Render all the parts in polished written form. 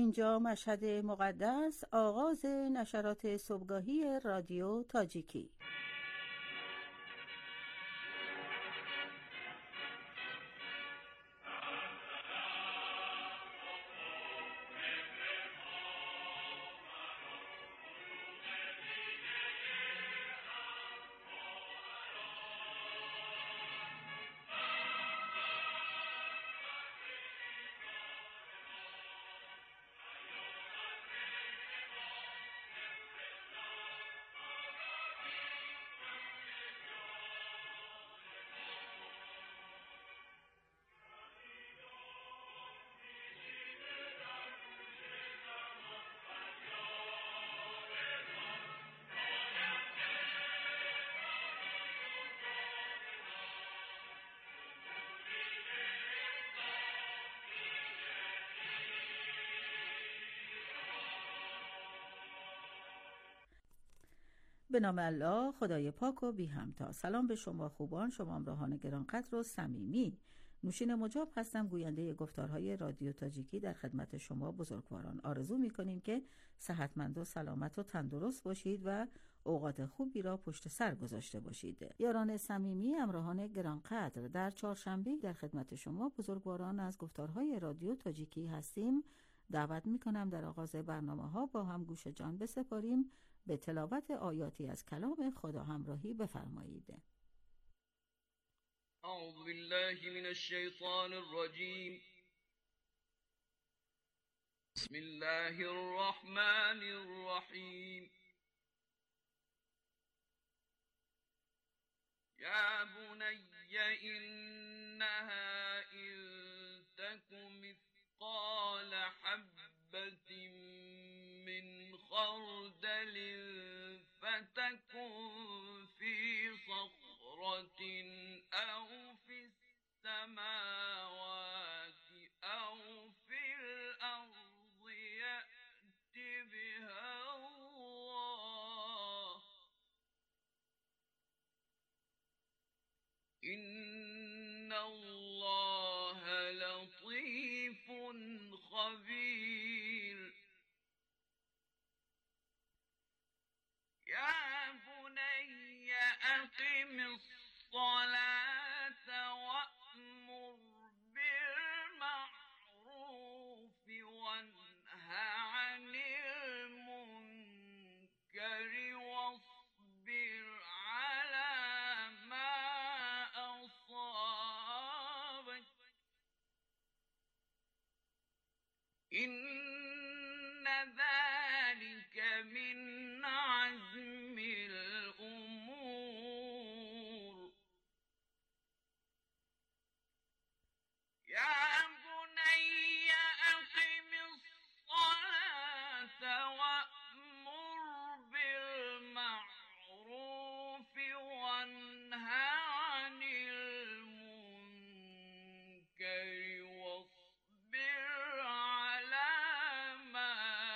اینجا مشهد مقدس، آغاز نشرات صبحگاهی رادیو تاجیکی. به نام الله خدای پاک و بی همتا. سلام به شما خوبان، شما همراهان گرانقدر و صمیمی. نوشین مجاب هستم، گوینده گفتارهای رادیو تاجیکی در خدمت شما بزرگواران. آرزو می‌کنیم که صحتمند و سلامت و تندرست باشید و اوقات خوبی را پشت سر گذاشته باشید. یاران صمیمی، همراهان گرانقدر، در چهارشنبه در خدمت شما بزرگواران از گفتارهای رادیو تاجیکی هستیم. دعوت می‌کنم در آغاز برنامه‌ها با هم گوش جان بسپاریم، به تلاوت آیاتی از کلام خدا همراهی بفرمایید. اعوذ بالله من الشیطان الرجیم. بسم الله الرحمن الرحیم. یا بنی انها ان تک مثقال حبة من خردل فتكن في صخرة أو في السماوات أو في الأرض يأت بها الله إن الله لطيف خبير. يا بني أقم الصلاة وأمر بالمعروف وانه عن المنكر واصبر على ما أصابك إن ذلك من عزم الأمور. يا بني أقم الصلاة وأمر بالمعروف وانه عن المنكر واصبر على ما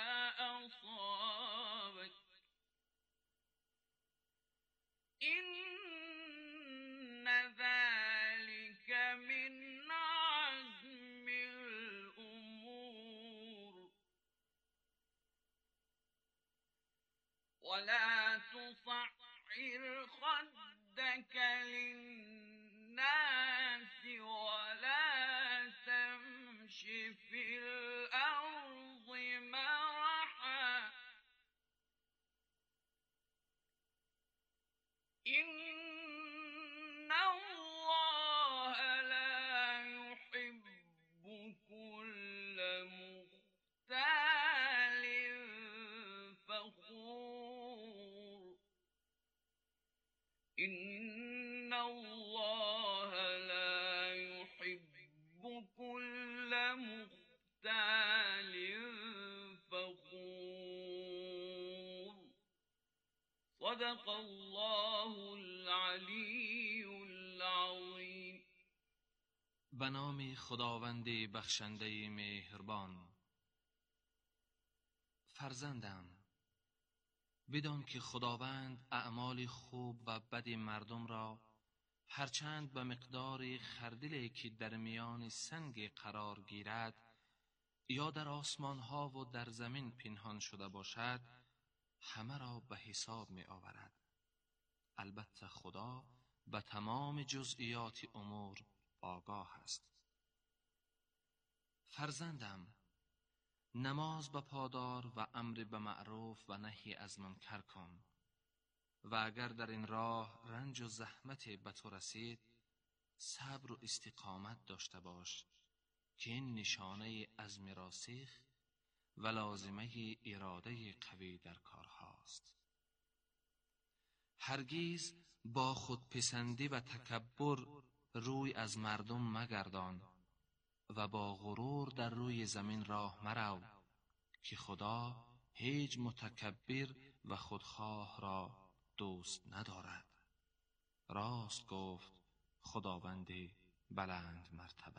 أصابك إن ذلك من عزم الأمور. ولا تصعر خدك للناس ولا تمش في الأرض مرحا إن الله لا يحب كل مختال فخور. إن الله لا يحب كل مختال فخور. صدق الله العلی العظیم. به نام خداوند بخشنده مهربان. فرزندم، بدان که خداوند اعمال خوب و بد مردم را هرچند به مقدار خردلی که در میان سنگ قرار گیرد یا در آسمان ها و در زمین پنهان شده باشد همه را به حساب می آورد. البته خدا به تمام جزئیات امور آگاه است. فرزندم، نماز به پادار و امر به معروف و نهی از منکر کن و اگر در این راه رنج و زحمت به تو رسید صبر و استقامت داشته باش که این نشانه عزم راسخ و لازمه اراده قوی در کارهاست. هرگز با خودپسندی و تکبر روی از مردم مگردان و با غرور در روی زمین راه مرو که خدا هیچ متکبر و خودخواه را دوست ندارد. راست گفت خداوند بلند مرتبه.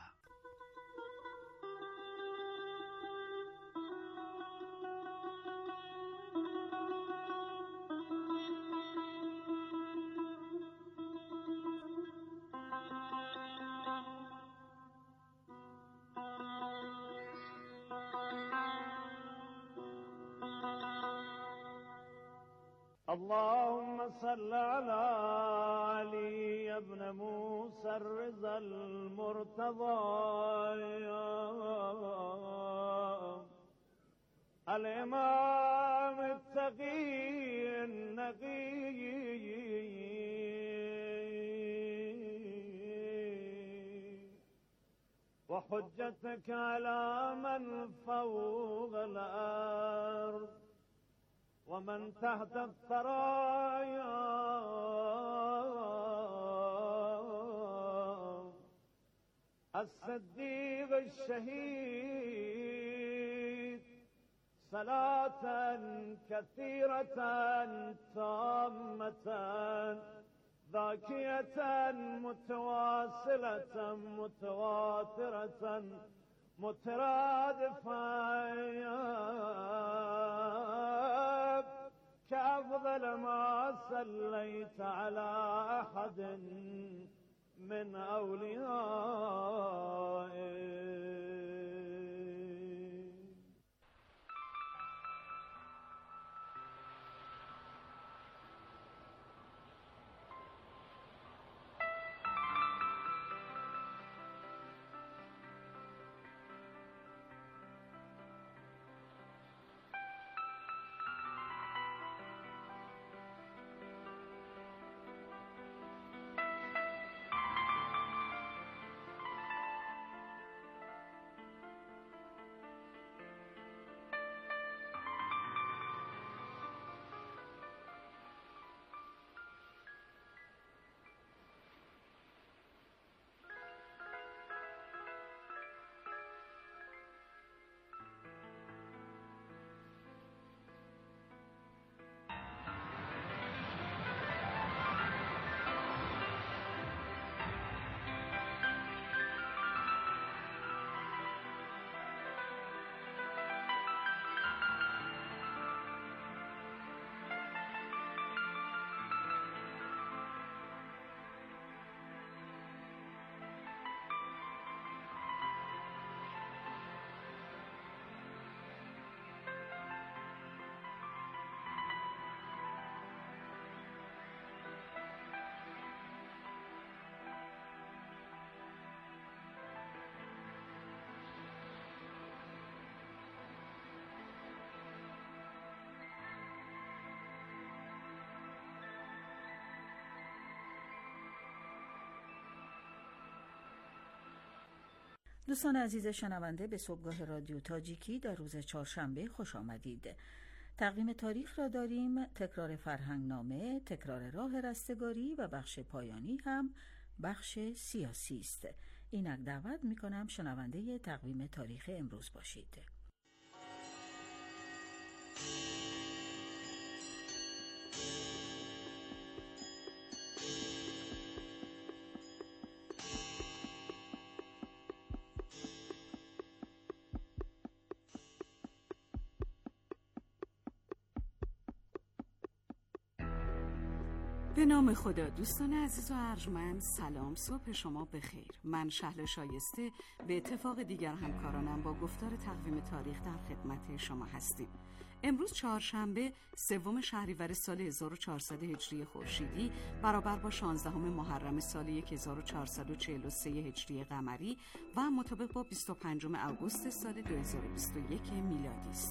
اللهم صل على علي بن موسى الرضا المرتضى الإمام التقي النقي وحجتك على من فوق الأرض ومن تحت الثرايا الصديق الشهيد صلاة كثيرة تامة ذاكية متواصلة متواترة مترادفة كأفضل ما صليت على أحد من أوليائك. دوستان عزیز شنونده، به صبحگاه رادیو تاجیکی در روز چهارشنبه خوش آمدید. تقویم تاریخ را داریم: تکرار فرهنگنامه، تکرار راه رستگاری و بخش پایانی هم بخش سیاسی است. اینک دعوت می‌کنم شنونده تقویم تاریخ امروز باشید. به نام خدا. دوستان عزیز و ارجمند، سلام، صبح شما بخیر. من شهلا شایسته به اتفاق دیگر همکارانم با گفتار تقویم تاریخ در خدمت شما هستیم. امروز چهارشنبه 3 شهریور سال 1400 هجری خورشیدی برابر با 16 محرم سال 1443 هجری قمری و مطابق با 25 آگوست سال 2021 میلادی است.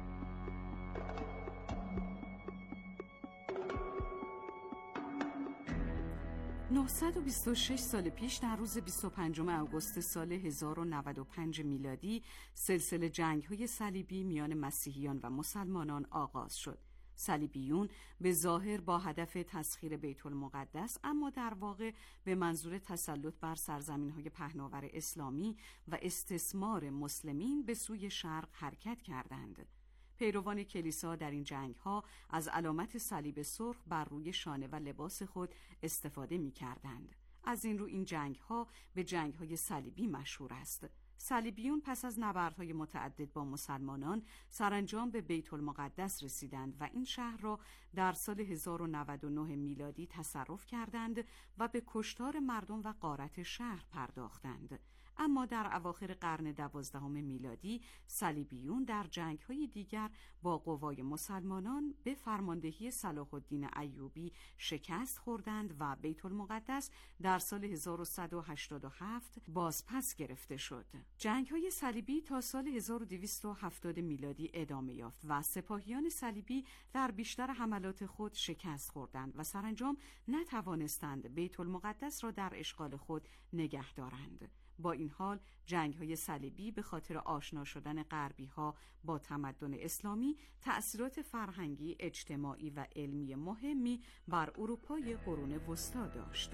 926 سال پیش در روز 25 آگوست سال 1095 میلادی سلسله جنگ‌های صلیبی میان مسیحیان و مسلمانان آغاز شد. صلیبیون به ظاهر با هدف تسخیر بیت المقدس، اما در واقع به منظور تسلط بر سرزمین‌های پهناور اسلامی و استثمار مسلمین به سوی شرق حرکت کردند. پیروان کلیسا در این جنگ‌ها از علامت صلیب سرخ بر روی شانه و لباس خود استفاده می‌کردند. از این رو این جنگ‌ها به جنگ‌های صلیبی مشهور است. صلیبیون پس از نبردهای متعدد با مسلمانان سرانجام به بیت المقدس رسیدند و این شهر را در سال 1099 میلادی تصرف کردند و به کشتار مردم و غارت شهر پرداختند. اما در اواخر قرن 12 میلادی صلیبیون در جنگ‌های دیگر با قوای مسلمانان به فرماندهی صلاح الدین ایوبی شکست خوردند و بیت المقدس در سال 1187 بازپس گرفته شد. جنگ‌های صلیبی تا سال 1270 میلادی ادامه یافت و سپاهیان صلیبی در بیشتر حملات خود شکست خوردند و سرانجام نتوانستند بیت المقدس را در اشغال خود نگه دارند. با این حال جنگ‌های صلیبی به خاطر آشنا شدن غربی‌ها با تمدن اسلامی تأثیرات فرهنگی، اجتماعی و علمی مهمی بر اروپای قرون وسطی داشت.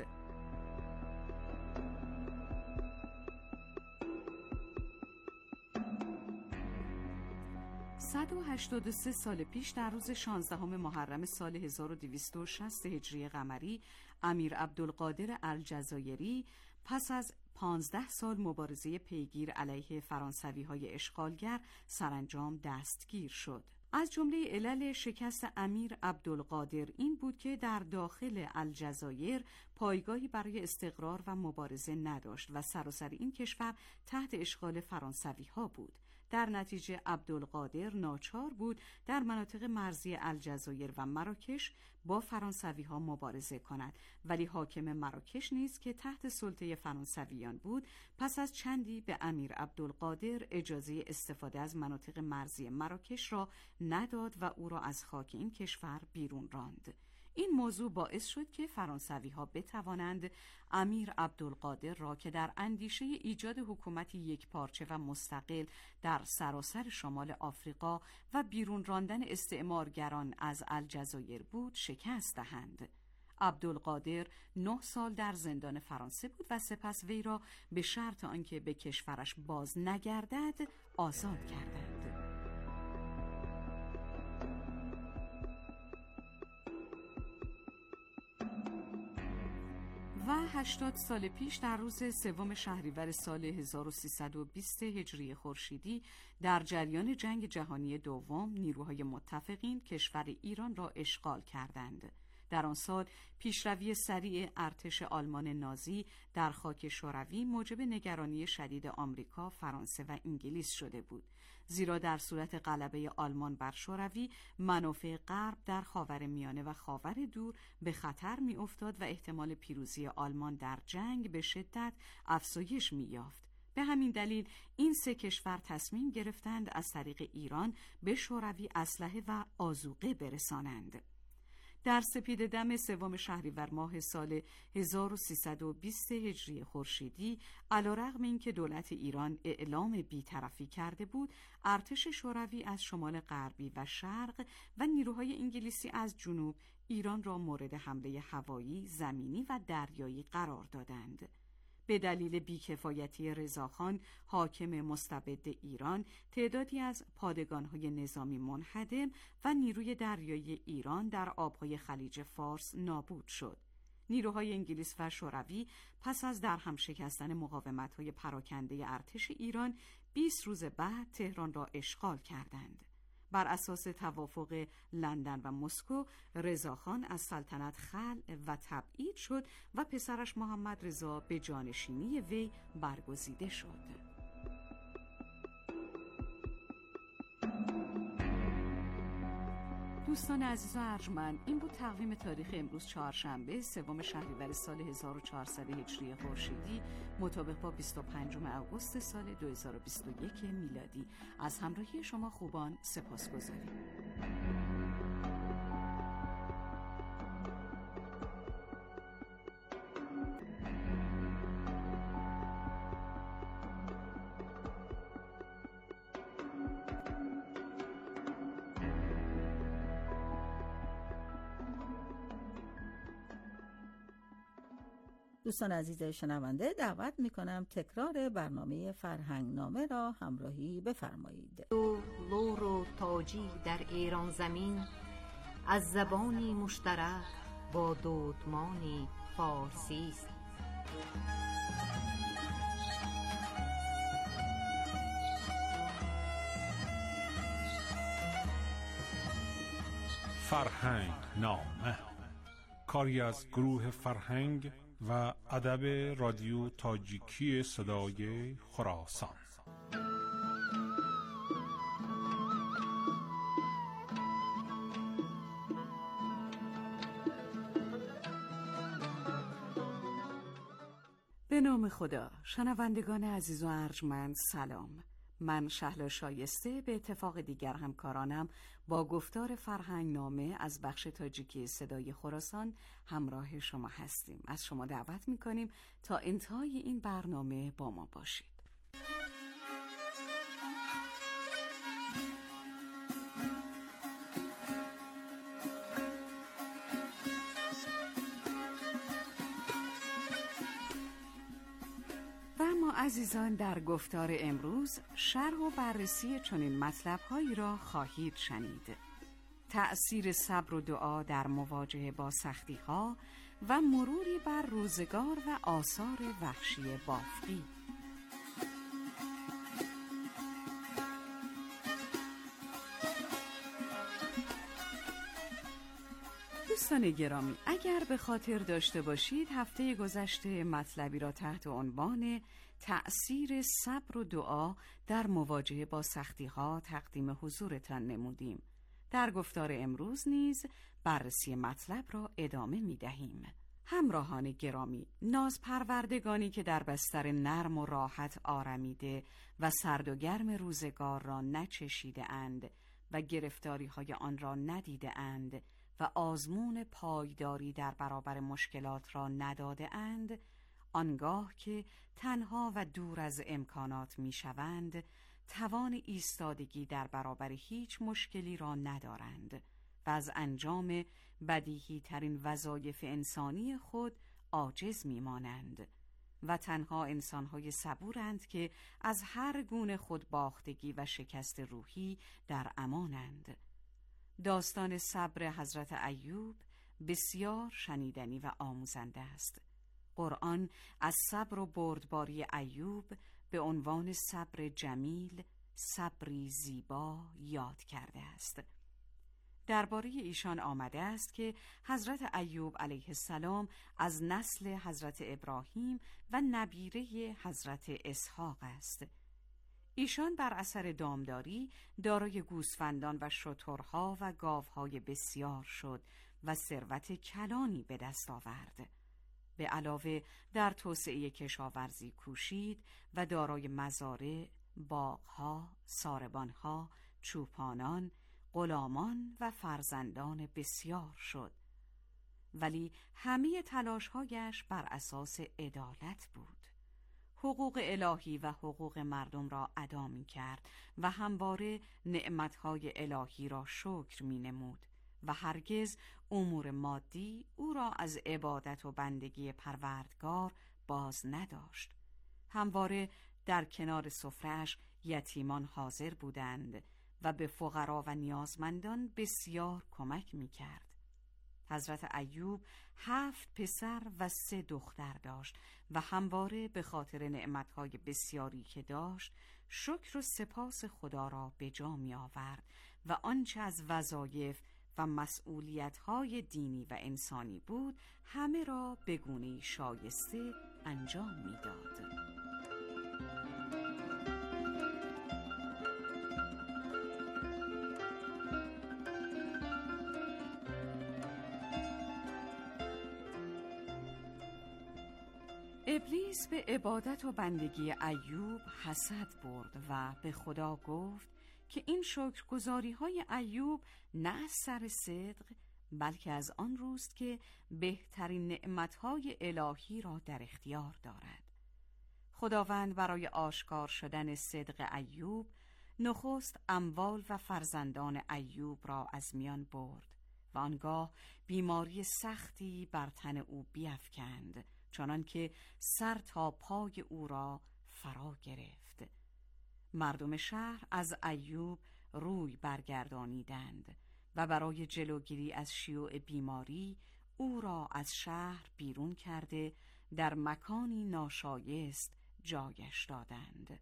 صد و 83 سال پیش در روز 16 محرم سال 1260 هجری قمری امیر عبدالقادر الجزایری پس از 15 سال مبارزه پیگیر علیه فرانسوی‌های اشغالگر سرانجام دستگیر شد. از جمله علل شکست امیر عبدالقادر این بود که در داخل الجزایر پایگاهی برای استقرار و مبارزه نداشت و سراسر این کشور تحت اشغال فرانسوی‌ها بود. در نتیجه عبدالقادر ناچار بود در مناطق مرزی الجزایر و مراکش با فرانسوی‌ها مبارزه کند، ولی حاکم مراکش نیز که تحت سلطه فرانسویان بود پس از چندی به امیر عبدالقادر اجازه استفاده از مناطق مرزی مراکش را نداد و او را از خاک این کشور بیرون راند. این موضوع باعث شد که فرانسوی‌ها بتوانند امیر عبدالقادر را که در اندیشه ایجاد حکومتی یکپارچه و مستقل در سراسر شمال آفریقا و بیرون راندن استعمارگران از الجزایر بود شکست دهند. عبدالقادر 9 سال در زندان فرانسه بود و سپس وی را به شرط آنکه به کشورش باز نگردد آزاد کردند. و 80 سال پیش در روز 3 شهریور سال 1320 هجری خورشیدی در جریان جنگ جهانی دوم نیروهای متفقین کشور ایران را اشغال کردند. در آن سال پیشروی سریع ارتش آلمان نازی در خاک شوروی موجب نگرانی شدید آمریکا، فرانسه و انگلیس شده بود، زیرا در صورت غلبه آلمان بر شوروی منافع غرب در خاورمیانه و خاور دور به خطر می افتاد و احتمال پیروزی آلمان در جنگ به شدت افزایش می یافت. به همین دلیل این 3 کشور تصمیم گرفتند از طریق ایران به شوروی اسلحه و آذوقه برسانند. در سپیده‌دم 3 شهریور ماه سال 1320 هجری خورشیدی، علیرغم اینکه دولت ایران اعلام بی‌طرفی کرده بود، ارتش شوروی از شمال غربی و شرق و نیروهای انگلیسی از جنوب ایران را مورد حمله هوایی، زمینی و دریایی قرار دادند. به دلیل بیکفایتی رضاخان حاکم مستبد ایران، تعدادی از پادگان‌های نظامی منهدم و نیروی دریایی ایران در آبهای خلیج فارس نابود شد. نیروهای انگلیس و شوروی پس از درهم شکستن مقاومت‌های پراکنده ارتش ایران 20 روز بعد تهران را اشغال کردند. بر اساس توافق لندن و مسکو رضاخان از سلطنت خلع و تبعید شد و پسرش محمد رضا به جانشینی وی برگزیده شد. دوستان عزیز و ارجمند، این بود تقویم تاریخ امروز چهارشنبه 3 شهریور سال 1400 هجری خورشیدی مطابق با 25 آگوست سال 2021 میلادی. از همراهی شما خوبان سپاسگزاریم. دوستان عزیز شنونده، دعوت میکنم تکرار برنامه فرهنگنامه را همراهی بفرمایید. لور و تاجی در ایران زمین، از زبانی مشترک با دودمانی فارسی است. فرهنگنامه، کاری از گروه فرهنگ و ادب رادیو تاجیکی صدای خراسان. به نام خدا. شنوندگان عزیز و ارجمند سلام. من شهلا شایسته به اتفاق دیگر همکارانم با گفتار فرهنگنامه از بخش تاجیکی صدای خراسان همراه شما هستیم. از شما دعوت میکنیم تا انتهای این برنامه با ما باشید. عزیزان، در گفتار امروز شرح و بررسی چنین مطلب‌هایی را خواهید شنید: تأثیر صبر و دعا در مواجهه با سختی‌ها و مروری بر روزگار و آثار وحشی بافقی. دوستان گرامی، اگر به خاطر داشته باشید هفته گذشته مطلبی را تحت عنوان تأثیر صبر و دعا در مواجهه با سختی‌ها تقدیم حضورتان نمودیم. در گفتار امروز نیز بررسی مطلب را ادامه می‌دهیم. همراهان گرامی، نازپروردگانی که در بستر نرم و راحت آرمیده و سرد و گرم روزگار را نچشیده اند و گرفتاری‌های آن را ندیده اند و آزمون پایداری در برابر مشکلات را نداده اند، آنگاه که تنها و دور از امکانات میشوند، توان ایستادگی در برابر هیچ مشکلی را ندارند و از انجام بدیهی ترین وظایف انسانی خود عاجز میمانند و تنها انسانهای صبورند که از هر گونه خودباختگی و شکست روحی در امانند. داستان صبر حضرت ایوب بسیار شنیدنی و آموزنده است. قرآن از صبر و بردباری ایوب به عنوان صبر جمیل، صبری زیبا یاد کرده است. درباره ایشان آمده است که حضرت ایوب علیه السلام از نسل حضرت ابراهیم و نبیره حضرت اسحاق است. ایشان بر اثر دامداری دارای گوسفندان و شترها و گاوهای بسیار شد و ثروت کلانی به دست آورد. به علاوه در توسعه کشاورزی کوشید و دارای مزارع، باغها، ساربانها، چوپانان، غلامان و فرزندان بسیار شد. ولی همه تلاش‌هایش بر اساس عدالت بود. حقوق الهی و حقوق مردم را ادا می‌کرد و همواره نعمت‌های الهی را شکر می‌نمود و هرگز امور مادی او را از عبادت و بندگی پروردگار باز نداشت. همواره در کنار سفره‌اش یتیمان حاضر بودند و به فقرا و نیازمندان بسیار کمک می‌کرد. حضرت ایوب 7 پسر و 3 دختر داشت و همواره به خاطر نعمتهای بسیاری که داشت شکر و سپاس خدا را به جا می آورد و آنچه از وظایف و مسئولیت‌های دینی و انسانی بود همه را به گونه‌ای شایسته انجام می‌داد. ابلیس به عبادت و بندگی ایوب حسد برد و به خدا گفت که این شکرگزاری‌های ایوب نه از سر صدق بلکه از آن روست که بهترین نعمت‌های الهی را در اختیار دارد. خداوند برای آشکار شدن صدق ایوب نخست اموال و فرزندان ایوب را از میان برد و آنگاه بیماری سختی بر تن او بیفکند، چنان که سر تا پای او را فرا گرفت. مردم شهر از ایوب روی برگردانیدند و برای جلوگیری از شیوع بیماری او را از شهر بیرون کرده در مکانی ناشایست جایش دادند.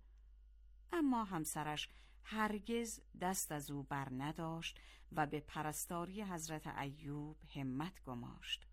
اما همسرش هرگز دست از او بر نداشت و به پرستاری حضرت ایوب همت گماشت.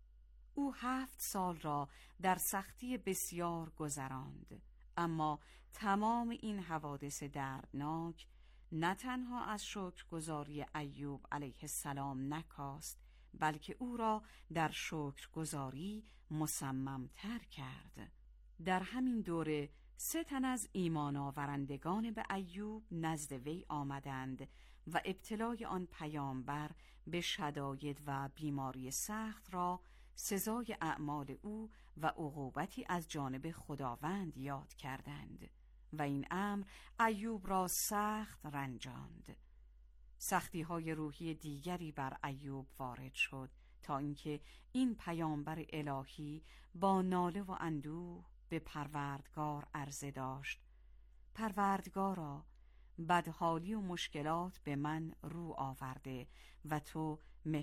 او 7 سال را در سختی بسیار گذراند، اما تمام این حوادث دردناک نه تنها از شکرگزاری ایوب علیه السلام نکاست، بلکه او را در شکرگزاری مصمم‌تر کرد. در همین دوره 3 تن از ایمان آورندگان به ایوب نزد وی آمدند و ابتلای آن پیامبر به شداید و بیماری سخت را سزای اعمال او و عقوبتی از جانب خداوند یاد کردند و این امر ایوب را سخت رنجاند. سختی‌های روحی دیگری بر ایوب وارد شد تا اینکه این پیامبر الهی با ناله و اندوه به پروردگار عرضه داشت: پروردگارا، بدحالی و مشکلات به من رو آورده و تو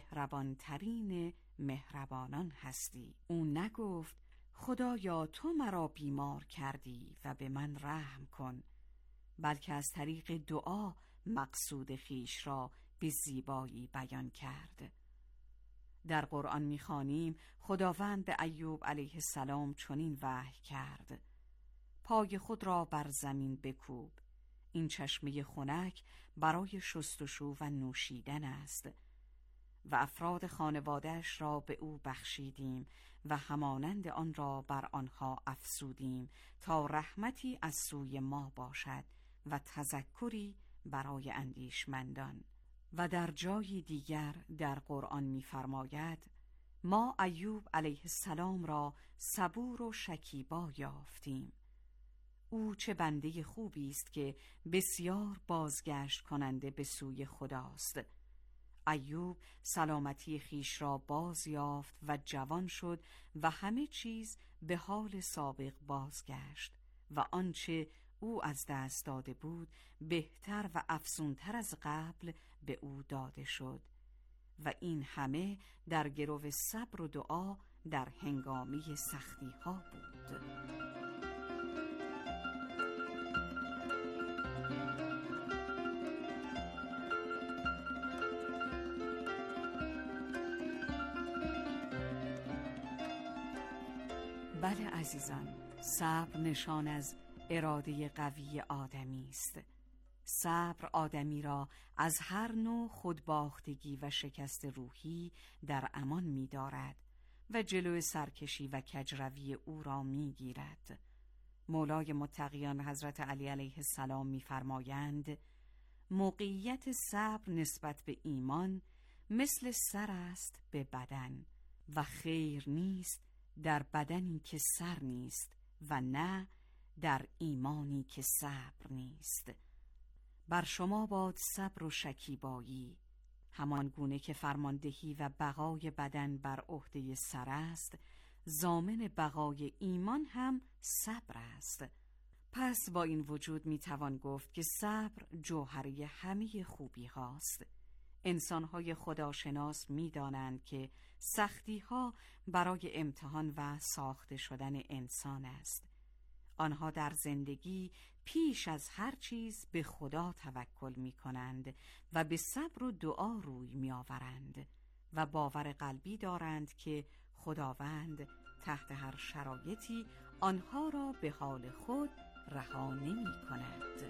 مهربانترین مهربانان هستی. او نگفت خدایا تو مرا بیمار کردی و به من رحم کن، بلکه از طریق دعا مقصود خیش را به زیبایی بیان کرد. در قرآن می‌خوانیم خداوند به ایوب علیه السلام چنین وحی کرد: پای خود را بر زمین بکوب، این چشمه خنک برای شستشو و نوشیدن است. و افراد خانواده‌اش را به او بخشیدیم و همانند آن را بر آنها افزودیم تا رحمتی از سوی ما باشد و تذکری برای اندیشمندان. و در جای دیگر در قرآن می‌فرماید: ما ایوب علیه السلام را صبور و شکیبا یافتیم. او چه بنده خوبی است که بسیار بازگشت کننده به سوی خداست. ایوب سلامتی خیش را باز یافت و جوان شد و همه چیز به حال سابق بازگشت و آنچه او از دست داده بود بهتر و افزونتر از قبل به او داده شد و این همه در گرو صبر و دعا در هنگامی سختی ها بود. بله عزیزان، صبر نشان از اراده قوی آدمی است. صبر آدمی را از هر نوع خودباختگی و شکست روحی در امان می دارد و جلوی سرکشی و کجروی او را می گیرد. مولای متقیان حضرت علی علیه السلام می فرمایند: موقعیت صبر نسبت به ایمان مثل سر است به بدن و خیر نیست در بدنی که سر نیست و نه در ایمانی که صبر نیست. بر شما باد صبر و شکیبایی، همان گونه که فرماندهی و بقای بدن بر عهده سر است، ضامن بقای ایمان هم صبر است. پس با این وجود میتوان گفت که صبر جوهره همه خوبی هاست. انسان‌های خداشناس می‌دانند که سختی‌ها برای امتحان و ساخته شدن انسان است. آنها در زندگی پیش از هر چیز به خدا توکل می کنند و به صبر و دعا روی می آورند و باور قلبی دارند که خداوند تحت هر شرایطی آنها را به حال خود رها نمی کند.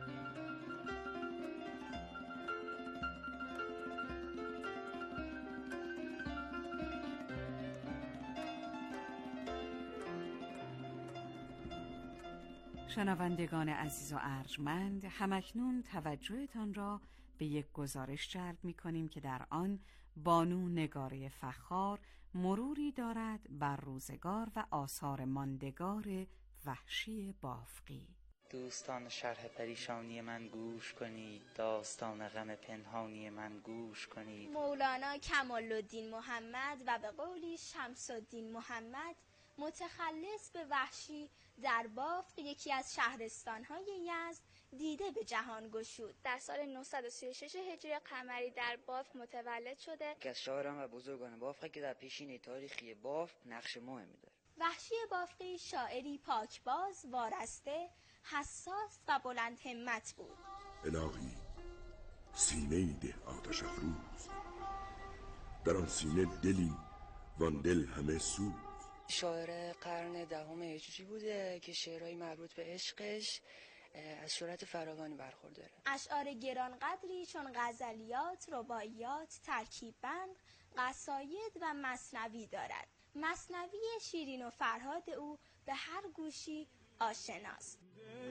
شنوندگان عزیز و ارجمند، همکنون توجهتان را به یک گزارش جلب می کنیم که در آن بانو نگاره فخار مروری دارد بر روزگار و آثار ماندگار وحشی بافقی. دوستان شرح پریشانی من گوش کنید، داستان غم پنهانی من گوش کنید. مولانا کمال‌الدین محمد و به قولی شمس الدین محمد، متخلص به وحشی، در بافق یکی از شهرستان‌های یزد دیده به جهان گشود. در سال 936 هجری قمری در بافق متولد شده که از شاعران و بزرگان بافق که در پیشینه تاریخی بافق نقش مهمی داره. وحشی بافقی شاعری پاکباز، وارسته، حساس و بلند همت بود. الهی سینه‌ای ده آتش افروز، در آن سینه دلی وان دل همه سوز. شاعر قرن دهم هجری بوده که شعرهای مربوط به عشقش از شهرت فراوانی برخورداره. اشعار گرانقدری چون غزلیات، رباعیات، ترکیب‌بند، قصاید و مثنوی دارد. مثنوی شیرین و فرهاد او به هر گوشی آشناست.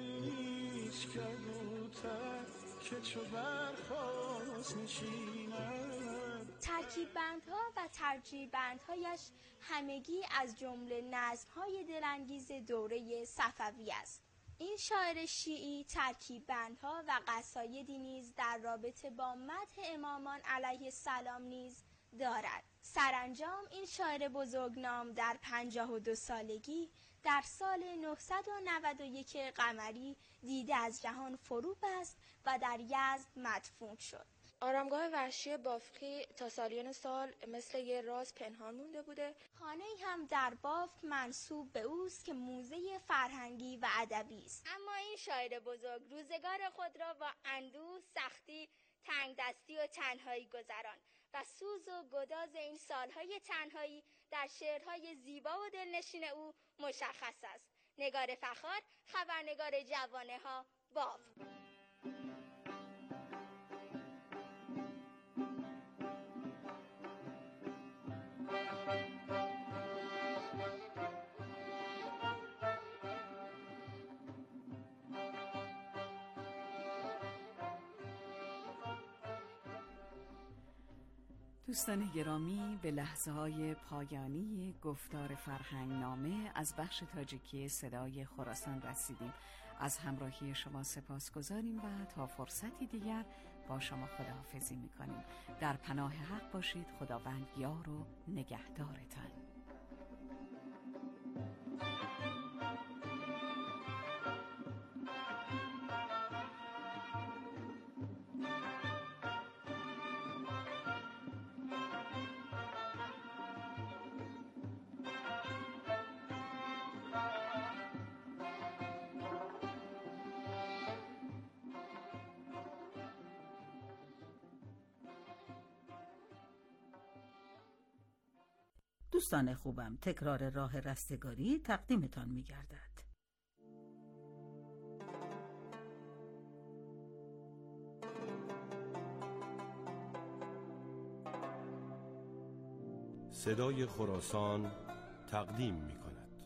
ترکیب‌بندها و ترجیب‌بندهایش همگی از جمله نظم‌های دلانگیز دوره صفوی است. این شاعر شیعی ترکیب‌بندها و قصایدی نیز در رابطه با مدح امامان علیه السلام نیز دارد. سرانجام این شاعر بزرگنام در 52 سالگی در سال 991 قمری دیده از جهان فرو بست و در یزد مدفون شد. آرامگاه وحشی بافقی تا سالیان سال مثل یه راز پنهان مونده بوده. خانه‌ای هم در بافق منسوب به اوست که موزه فرهنگی و ادبی است. اما این شاعر بزرگ روزگار خود را با اندوه، سختی، تنگدستی و تنهایی گذران و سوز و گداز این سالهای تنهایی در شعرهای زیبا و دلنشین او مشخص است. نگار فخار، خبرنگار جوانه ها، بافق. دوستان گرامی، به لحظه‌های پایانی گفتار فرهنگ نامه از بخش تاجیکی صدای خراسان رسیدیم. از همراهی شما سپاسگزاریم و تا فرصتی دیگر با شما خداحافظی می‌کنیم. در پناه حق باشید. خداوند یار و نگهدارتان. دوستان خوبم، تکرار راه رستگاری تقدیمتان می گردد. صدای خراسان تقدیم می کند.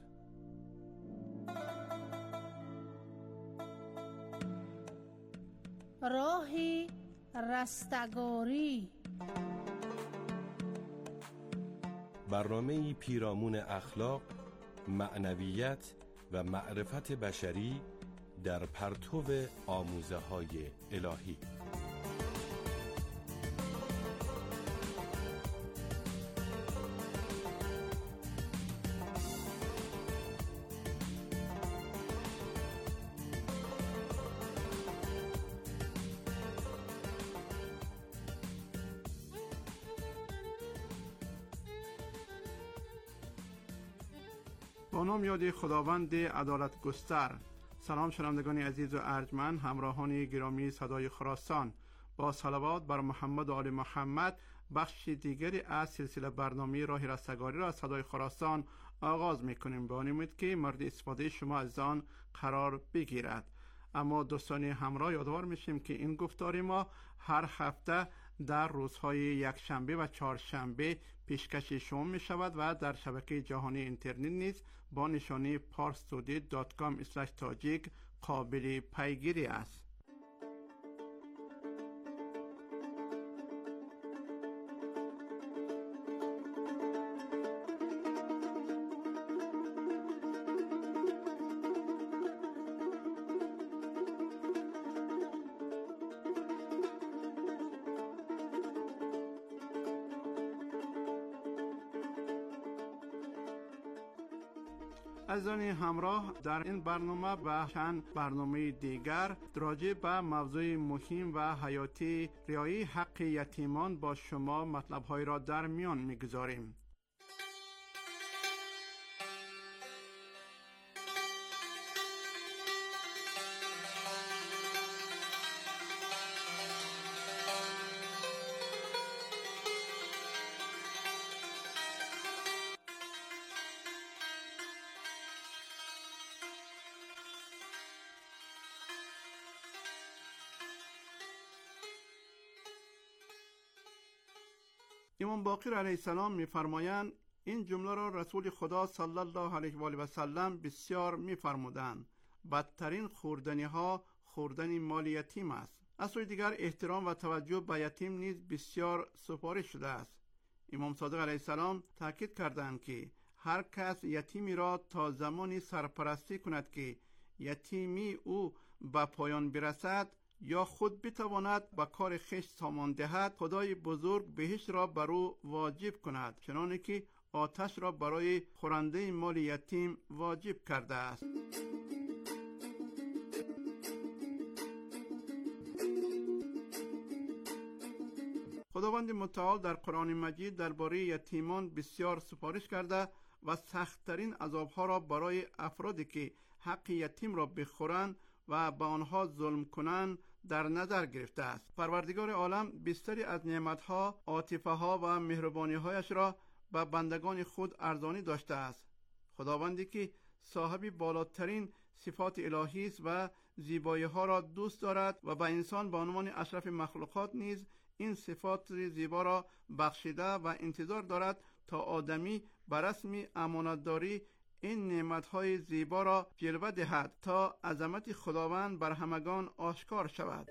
راهی رستگاری، برنامه‌ای پیرامون اخلاق، معنویت و معرفت بشری در پرتو آموزه‌های الهی. با نام یاد خداوند عدالت گستر. سلام شنوندگان عزیز و ارجمند، همراهان گرامی صدای خراسان، با صلوات بر محمد و آل محمد بخش دیگری از سلسله برنامه راه رستگاری را از صدای خراسان آغاز میکنیم. با امید که مورد استفاده شما از آن قرار بگیرد. اما دوستان همراه یادآور میشیم که این گفتار ما هر هفته در روزهای یکشنبه و چهارشنبه پیشکش شما می شود و در شبکه جهانی اینترنت نیز با نشانی parstoday.com/tajik قابل پیگیری است. عزیزان همراه، در این برنامه و چند برنامه دیگر راجع به موضوع مهم و حیاتی رعایت حق یتیمان با شما مطلب‌های را در میان می‌گذاریم. امام باقر علیه السلام می‌فرمایند این جمله را رسول خدا صلی الله علیه و آله و سلم بسیار می‌فرمودند: بدترین خوردنی ها خوردن مال یتیم است. از سوی دیگر احترام و توجه به یتیم نیز بسیار سپارش شده است. امام صادق علیه السلام تاکید کردند که هر کس یتیمی را تا زمانی سرپرستی کند که یتیمی او به پایان برسد یا خود بتواند به کار خویش سامان دهد، خدای بزرگ بهشت را بر او واجب کند، چنانه که آتش را برای خورنده مال یتیم واجب کرده است. خداوند متعال در قرآن مجید درباره یتیمان بسیار سفارش کرده و سخت‌ترین عذاب‌ها را برای افرادی که حق یتیم را بخورند و به آنها ظلم کنند در نظر گرفته است. پروردگار عالم بسیاری از نعمت‌ها، عاطفه‌ها و مهربانی‌هایش را به بندگان خود ارزانی داشته است. خداوندی که صاحب بالاترین صفات الهی است و زیبایی‌ها را دوست دارد و به انسان به عنوان اشرف مخلوقات نیز این صفات زیبا را بخشیده و انتظار دارد تا آدمی بر رسم امانتداری این نعمت‌های زیبا را جلوه دهد تا عظمت خداوند بر همگان آشکار شود.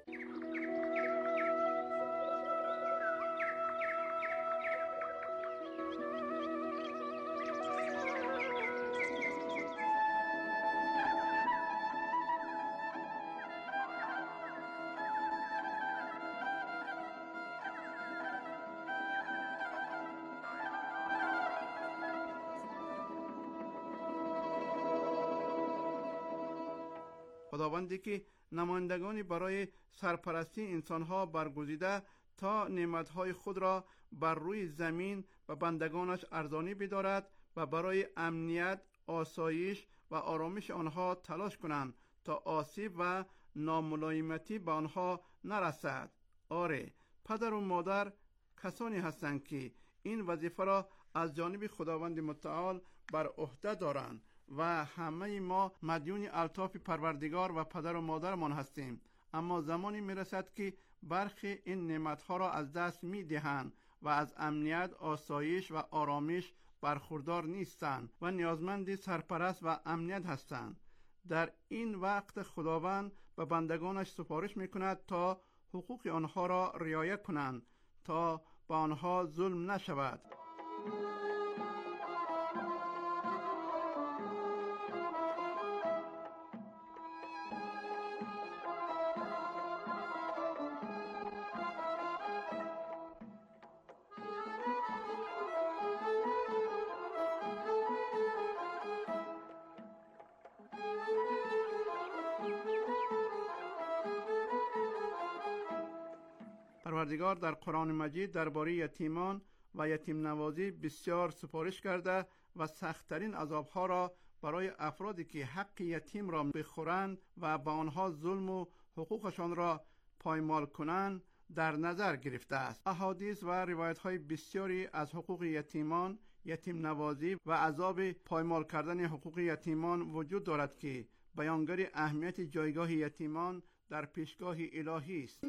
خداوندی که نمایندگانی برای سرپرستی انسانها برگزیده تا نعمتهای خود را بر روی زمین و بندگانش ارزانی بدارد و برای امنیت، آسایش و آرامش آنها تلاش کنند تا آسیب و ناملایمتی به آنها نرسد. آره، پدر و مادر کسانی هستند که این وظیفه را از جانب خداوند متعال بر عهده دارند و همه ما مدیون الطاف پروردگار و پدر و مادرمان هستیم. اما زمانی میرسد که برخی این نعمتها را از دست میدهند و از امنیت، آسایش و آرامش برخوردار نیستند و نیازمند سرپرست و امنیت هستند. در این وقت خداوند به بندگانش سفارش میکند تا حقوق آنها را رعایت کنند تا به آنها ظلم نشود. پروردگار در قرآن مجید درباره یتیمان و یتیم نوازی بسیار سفارش کرده و سخت‌ترین عذاب‌ها را برای افرادی که حق یتیم را بخورند و به آنها ظلم و حقوقشان را پایمال کنند در نظر گرفته است. احادیث و روایت‌های بسیاری از حقوق یتیمان، یتیم نوازی و عذاب پایمال کردن حقوق یتیمان وجود دارد که بیانگر اهمیت جایگاه یتیمان در پیشگاه الهی است.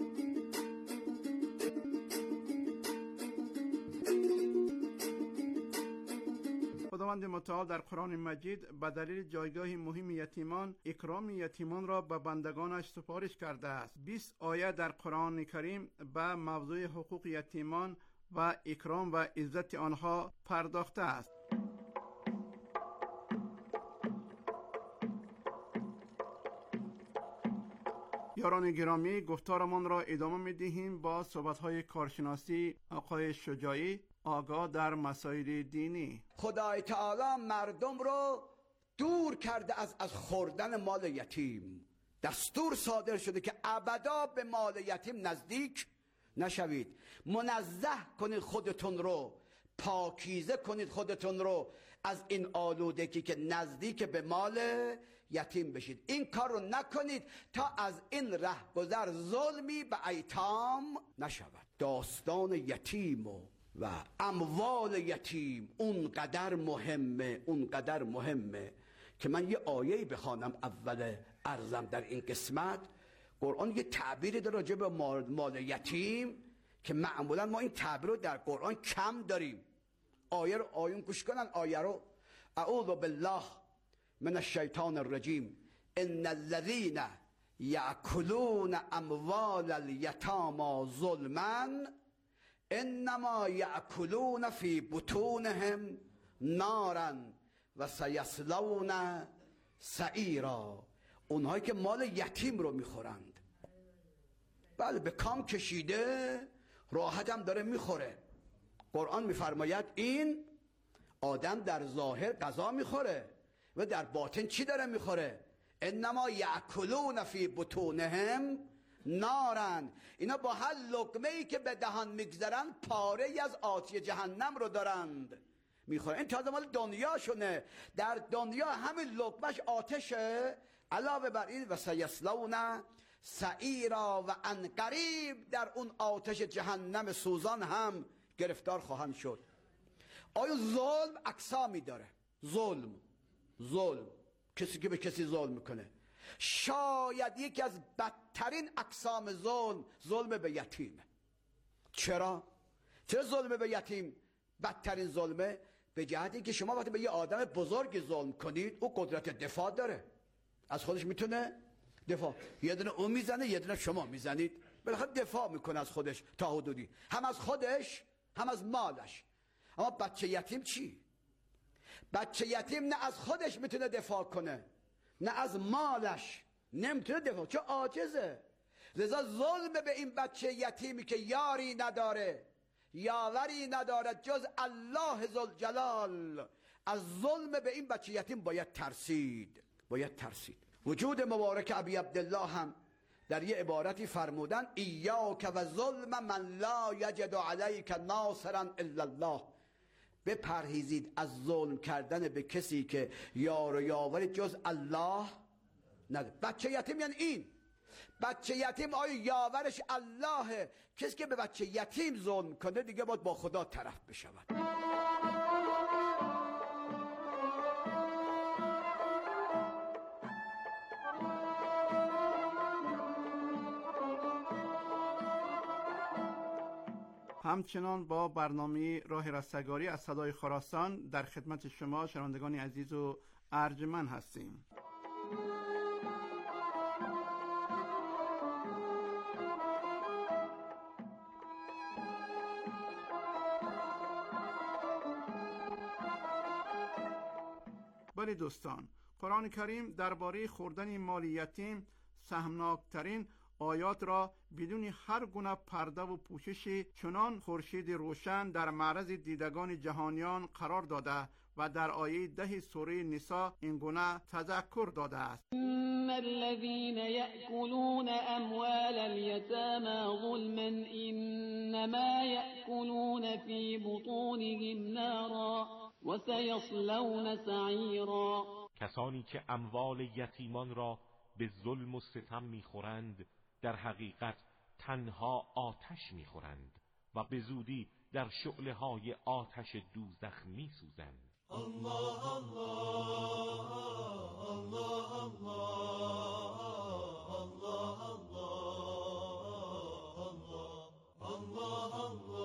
خداوند متعال در قرآن مجید به دلیل جایگاه مهم یتیمان، اکرام یتیمان را به بندگانش سفارش کرده است. 20 آیه در قرآن کریم به موضوع حقوق یتیمان و اکرام و عزت آنها پرداخته است. یاران گرامی، گفتارمان را ادامه می‌دهیم با صحبت‌های کارشناسی آقای شجاعی، آگاه در مسائل دینی. خدای تعالی مردم رو دور کرده از خوردن مال یتیم. دستور صادر شده که ابدا به مال یتیم نزدیک نشوید. منزه کنید خودتون رو، پاکیزه کنید خودتون رو از این آلودگی که نزدیک به مال یتیم بشید. این کار رو نکنید تا از این رهگذر ظلمی به ایتام نشود. داستان یتیم و اموال یتیم اونقدر مهمه که من یه آیه‌ای بخوانم اول عرضم در این قسمت. قرآن یه تعبیری داره راجع به مال یتیم که معمولا ما این تعبیر رو در قرآن کم داریم. آیون گوش کنن آیه رو. اعوذ بالله من الشیطان الرجیم ان الذين یأکلون اموال الیتامی ظلما انما یأکلون فی بطونهم نارا و سیصلون سعیرا. اونهایی که مال یتیم رو میخورند، بله به کام کشیده، راحت هم داره میخوره. قرآن میفرماید این آدم در ظاهر غذا میخوره و در باطن چی داره میخوره؟ انما یأکلون فی بطونهم نارن. اینا با هر لقمه‌ای که به دهان میگذارن پاره ای از آتش جهنم رو دارند میخورن. این تازه مال دنیاشونه. در دنیا همین لقمهش آتشه، علاوه بر این و سیصلون سعیرا و ان قریب در اون آتش جهنم سوزان هم گرفتار خواهند شد. آیا ظلم اقسامی داره؟ ظلم کسی که به کسی ظلم میکنه، شاید یکی از بدترین اقسام ظلم به یتیمه. چرا ظلم به یتیم بدترین ظلمه؟ به جهتی که شما وقتی به یه آدم بزرگ ظلم کنید او قدرت دفاع داره، از خودش میتونه دفاع، یه دونه اون میزنه یه دونه شما میزنید، بالاخره دفاع میکنه از خودش تا حدودی، هم از خودش هم از مالش. اما بچه یتیم چی؟ بچه یتیم نه از خودش میتونه دفاع کنه نه از مالش نمیتونه دفاع، چه عاجزه. لذا ظلم به این بچه یتیمی که یاری نداره، یاوری نداره جز الله ذوالجلال، از ظلم به این بچه یتیم باید ترسید. وجود مبارک ابی عبدالله هم در یه عبارتی فرمودن ایاک و ظلم من لا یجد علیک ناصرا الا الله. بپرهیزید از ظلم کردن به کسی که یار و یاور جز الله نداره. بچه یتیم یعنی این بچه یتیم آیا یاورش اللهه؟ کسی که به بچه یتیم ظلم کنه دیگه باید با خدا طرف بشود. همچنان با برنامه راه رستگاری از صدای خراسان در خدمت شما شنوندگان عزیز و ارجمند هستیم. بله دوستان، قرآن کریم درباره خوردن مال یتیم سهمناکترین آیات را بدون هر گونه پرده و پوشش چنان خورشید روشن در معرض دیدگان جهانیان قرار داده و در آیه 10 سوره نساء این گونه تذکر داده است: ان الذين يأكلون اموال اليتامى ظلما انما يأكلون في بطونهم نارا وسيصلون سعیرا. کسانی که اموال یتیمان را به ظلم و ستم میخورند در حقیقت تنها آتش میخورند و به زودی در شعله‌های آتش دوزخ میسوزند. الله الله الله الله الله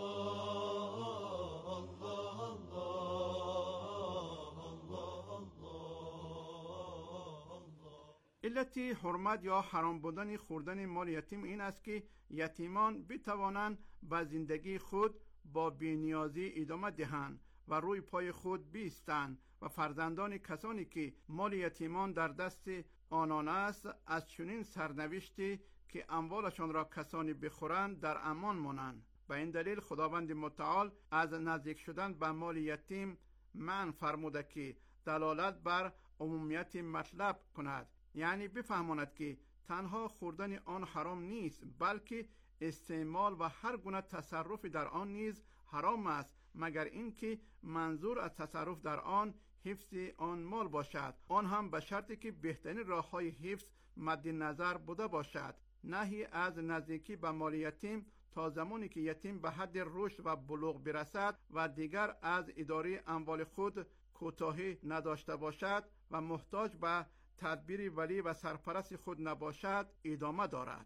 علت حرمت یا حرام بودن خوردن مال یتیم این است که یتیمان بتوانند به زندگی خود با بی‌نیازی ادامه دهند و روی پای خود بایستند و فرزندان کسانی که مال یتیمان در دست آنان است از چنین سرنوشتی که اموالشان را کسانی بخورند در امان مانند. به این دلیل خداوند متعال از نزدیک شدن به مال یتیم منع فرموده که دلالت بر عمومیت مطلب کند، یعنی بفهماند که تنها خوردن آن حرام نیست بلکه استعمال و هر گونه تصرف در آن نیز حرام است، مگر اینکه منظور از تصرف در آن حفظ آن مال باشد، آن هم به شرطی که بهترین راه‌های حفظ مد نظر بوده باشد. نهی از نزدیکی به مال یتیم تا زمانی که یتیم به حد رشد و بلوغ برسد و دیگر از اداره اموال خود کوتاهی نداشته باشد و محتاج به تدبیر ولی و سرپرست خود نباشد ادامه دارد.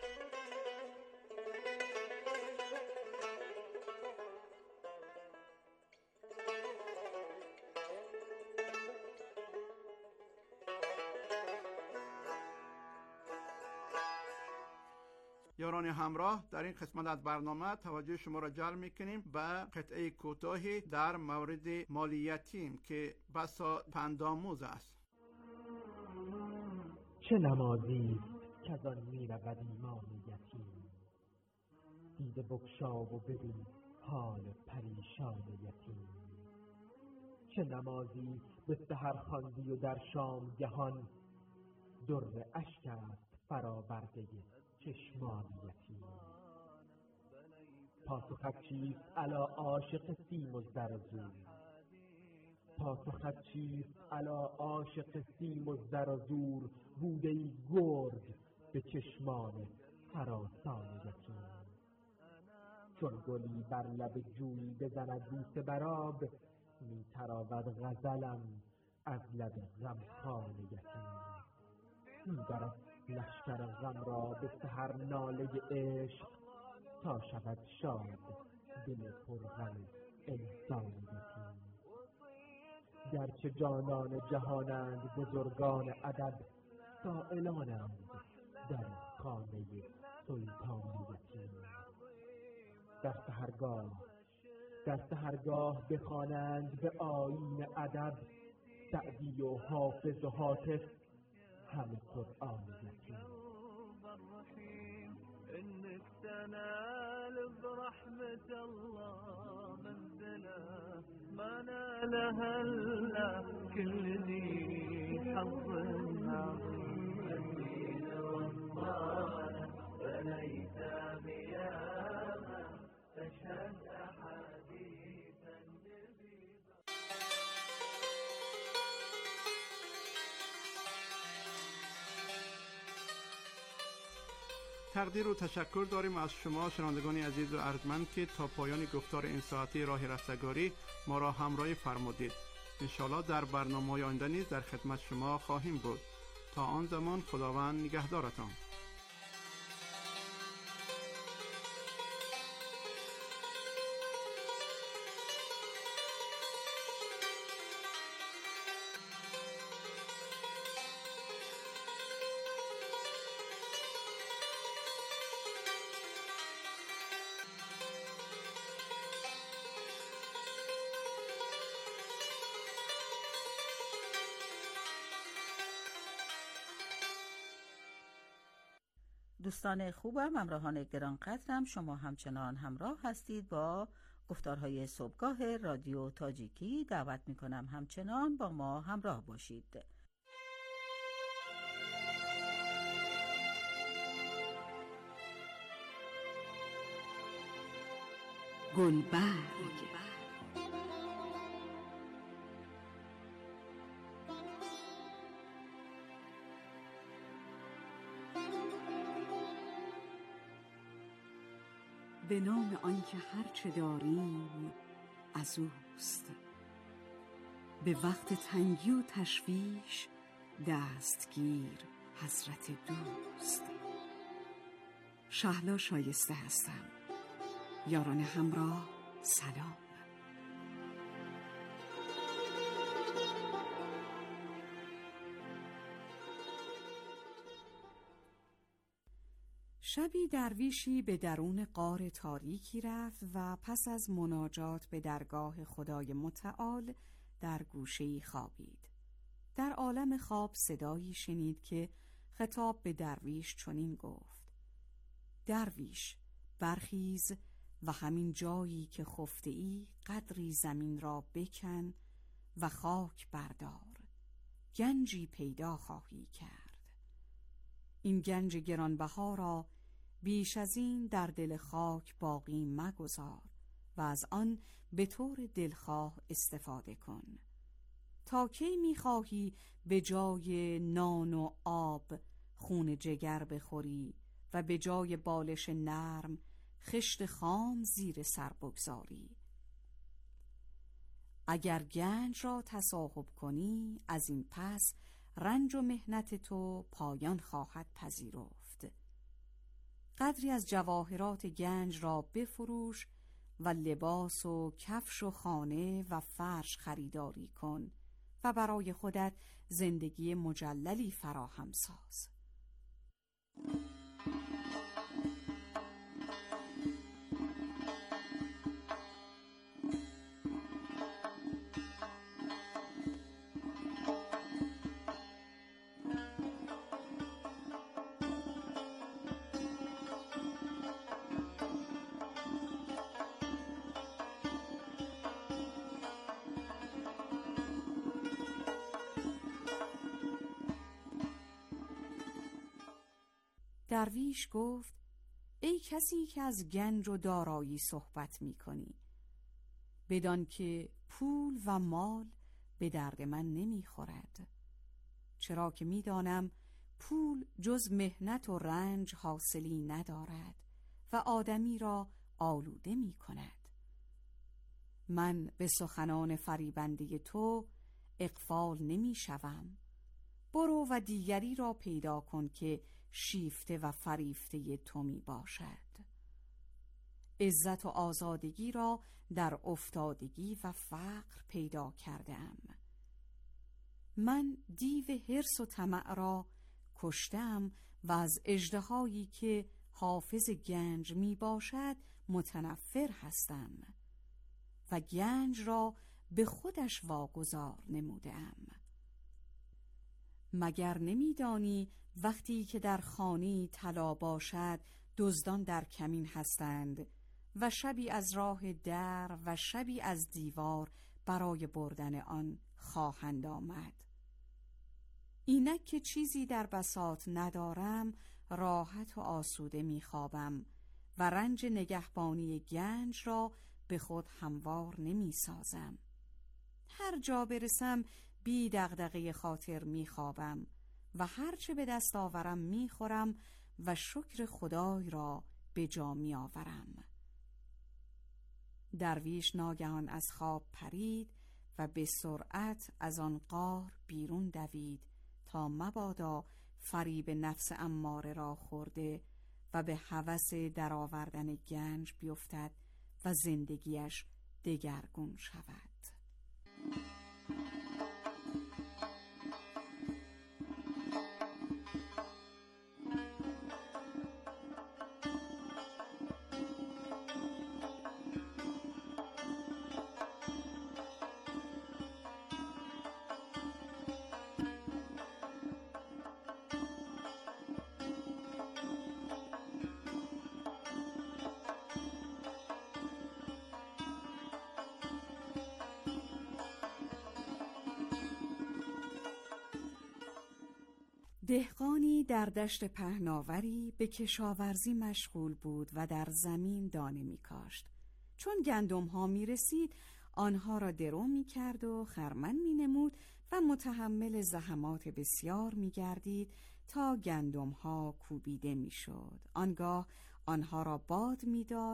یاران همراه، در این قسمت از برنامه توجه شما را جلب می‌کنیم به قطعه کوتاهی در مورد مال یتیم که بسا پندآموز است. چه نمازی که از آن می‌رود ایمان یتیم، دیده بگشا و ببین حال پریشان یتیم. چه نمازی به سحر خواندی و در شامگهان در اشک است فراورده چشمان یتیم. پاسخت چیست الا عاشق سیم و زر و زور، پاسخت چیست الا عاشق سیم و زر و زور، بوده ای گرگ به چشمان هراسان یتیم. چون گلی بر لب جویی بزند بوسه برآب، می تراود غزلم از لب غمخوان یتیم. می برد لشکر غم را به سحر ناله عشق، تا شود شاد دل پرغم انسان یتیم. گرچه جانان جهانند بزرگان ادب، سائلانند در خانه سلطان یتیم. در سحرگاه بخوانند به آیین ادب، سعدی و حافظ و هاتف همه قرآن یتیم. انك تنال برحمة الله منزلة ما نالها الا كل ذي حظ عظيم. الدين رمضان بنيت بياما تشهد احاديث النبي. تقدیر و تشکر داریم از شما شنوندگان عزیز و ارجمند که تا پایان گفتار این ساعتی راه رستگاری ما را همراهی فرمودید. انشاءالله در برنامه‌های آینده نیز در خدمت شما خواهیم بود. تا آن زمان خداوند نگهدارتان. دوستان خوبم، همراهان گرانقدرم، شما همچنان همراه هستید با گفتارهای صبحگاه رادیو تاجیکی. دعوت میکنم همچنان با ما همراه باشید. گلبرگ به نام آنکه هرچه داریم از اوست. به وقت تنگی و تشویش دستگیر حضرت دوست. شهلا شایسته هستم. یاران همراه سلام. شبی درویشی به درون غار تاریکی رفت و پس از مناجات به درگاه خدای متعال در گوشه‌ای خوابید. در عالم خواب صدایی شنید که خطاب به درویش چنین گفت: درویش، برخیز و همین جایی که خفته ای قدری زمین را بکن و خاک بردار، گنجی پیدا خواهی کرد. این گنج گرانبها را بیش از این در دل خاک باقی مگذار و از آن به طور دلخواه استفاده کن. تا کی می‌خواهی به جای نان و آب خون جگر بخوری و به جای بالش نرم خشت خام زیر سر بگذاری؟ اگر گنج را تصاحب کنی، از این پس رنج و محنت تو پایان خواهد پذیرفت. قدری از جواهرات گنج را بفروش و لباس و کفش و خانه و فرش خریداری کن و برای خودت زندگی مجللی فراهم ساز. درویش گفت: ای کسی که از گنج و دارایی صحبت می کنی، بدان که پول و مال به درد من نمی خورد، چرا که می دانم پول جز محنت و رنج حاصلی ندارد و آدمی را آلوده می کند. من به سخنان فریبنده تو اغفال نمی شوم. برو و دیگری را پیدا کن که شیفته و فریفته تو می باشد. عزت و آزادگی را در افتادگی و فقر پیدا کردم. من دیو حرص و طمع را کشتم و از اژدهایی که حافظ گنج می باشد متنفر هستم و گنج را به خودش واگذار نمودم. مگر نمیدانی وقتی که در خانه طلا باشد دزدان در کمین هستند و شبی از راه در و شبی از دیوار برای بردن آن خواهند آمد. اینک که چیزی در بساط ندارم، راحت و آسوده میخوابم و رنج نگهبانی گنج را به خود هموار نمیسازم. هر جا برسم بی دغدغه خاطر میخوابم و هرچه به دست آورم میخورم و شکر خدای را به جا میآورم. درویش ناگهان از خواب پرید و به سرعت از آن غار بیرون دوید تا مبادا فریب نفس اماره را خورده و به هوس درآوردن گنج بیفتد و زندگیش دگرگون شود. دهقانی در دشت پهناوری به کشاورزی مشغول بود و در زمین دانه می کاشت. چون گندم ها می رسید آنها را درو می کرد و خرمن می نمود و متحمل زحمات بسیار می گردید تا گندم ها کوبیده می شد. آنگاه آنها را باد می داد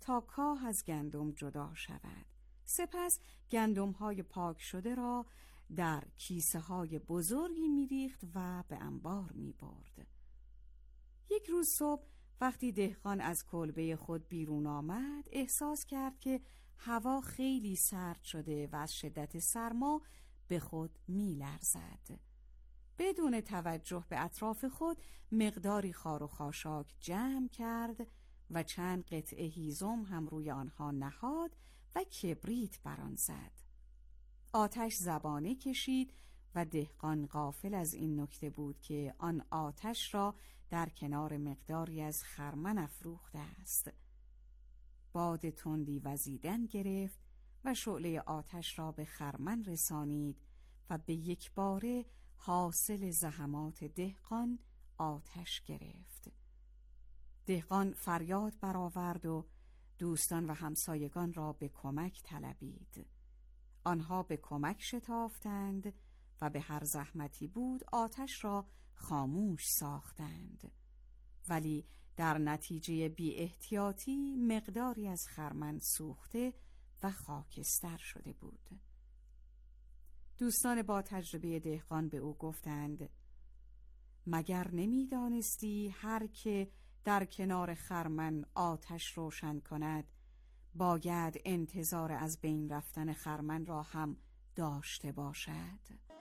تا کاه از گندم جدا شود. سپس گندم‌های پاک شده را در کیسه‌های بزرگی می‌ریخت و به انبار می‌برد. یک روز صبح وقتی دهقان از کلبه خود بیرون آمد، احساس کرد که هوا خیلی سرد شده و از شدت سرما به خود می‌لرزد. بدون توجه به اطراف خود مقداری خار و خاشاک جمع کرد و چند قطعه هیزم هم روی آنها نهاد و کبریت بر آن زد. آتش زبانه کشید و دهقان غافل از این نکته بود که آن آتش را در کنار مقداری از خرمن افروخته است. باد تندی وزیدن گرفت و شعله آتش را به خرمن رسانید و به یک باره حاصل زحمات دهقان آتش گرفت. دهقان فریاد برآورد و دوستان و همسایگان را به کمک طلبید. آنها به کمک شتافتند و به هر زحمتی بود آتش را خاموش ساختند، ولی در نتیجه بی احتیاطی مقداری از خرمن سوخته و خاکستر شده بود. دوستان با تجربه دهقان به او گفتند: مگر نمی‌دانستی هر که در کنار خرمن آتش روشن کند باید انتظار از بین رفتن خرمن را هم داشته باشد؟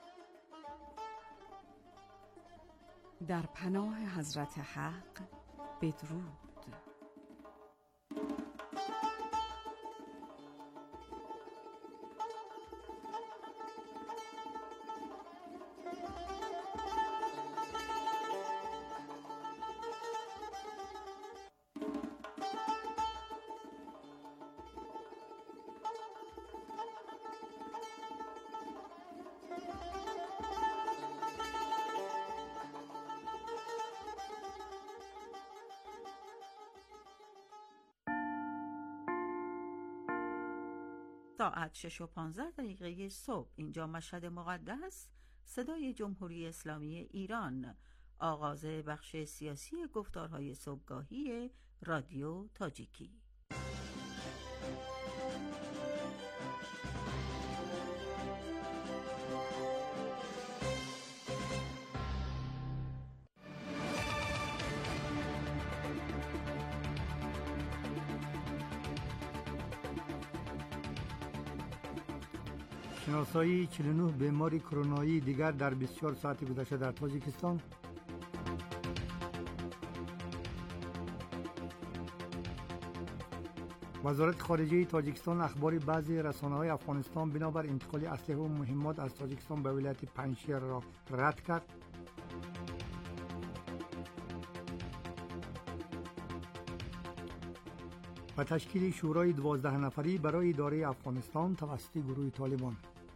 در پناه حضرت حق بدرود. ساعت 6:15 صبح اینجا مشهد مقدس، صدای جمهوری اسلامی ایران، آغاز بخش سیاسی گفتارهای صبحگاهی رادیو تاجیکی. شناسایی 49 بیماری کرونایی دیگر در 24 ساعت گذشته در تاجیکستان. وزارت خارجه تاجیکستان اخبار بعضی رسانه‌های افغانستان بنابر انتقال اسلحه و مهمات از تاجیکستان به ولایت پنجشیر را رد کرد. و تشکیل شورای 12 نفری برای اداره افغانستان توسط گروه طالبان.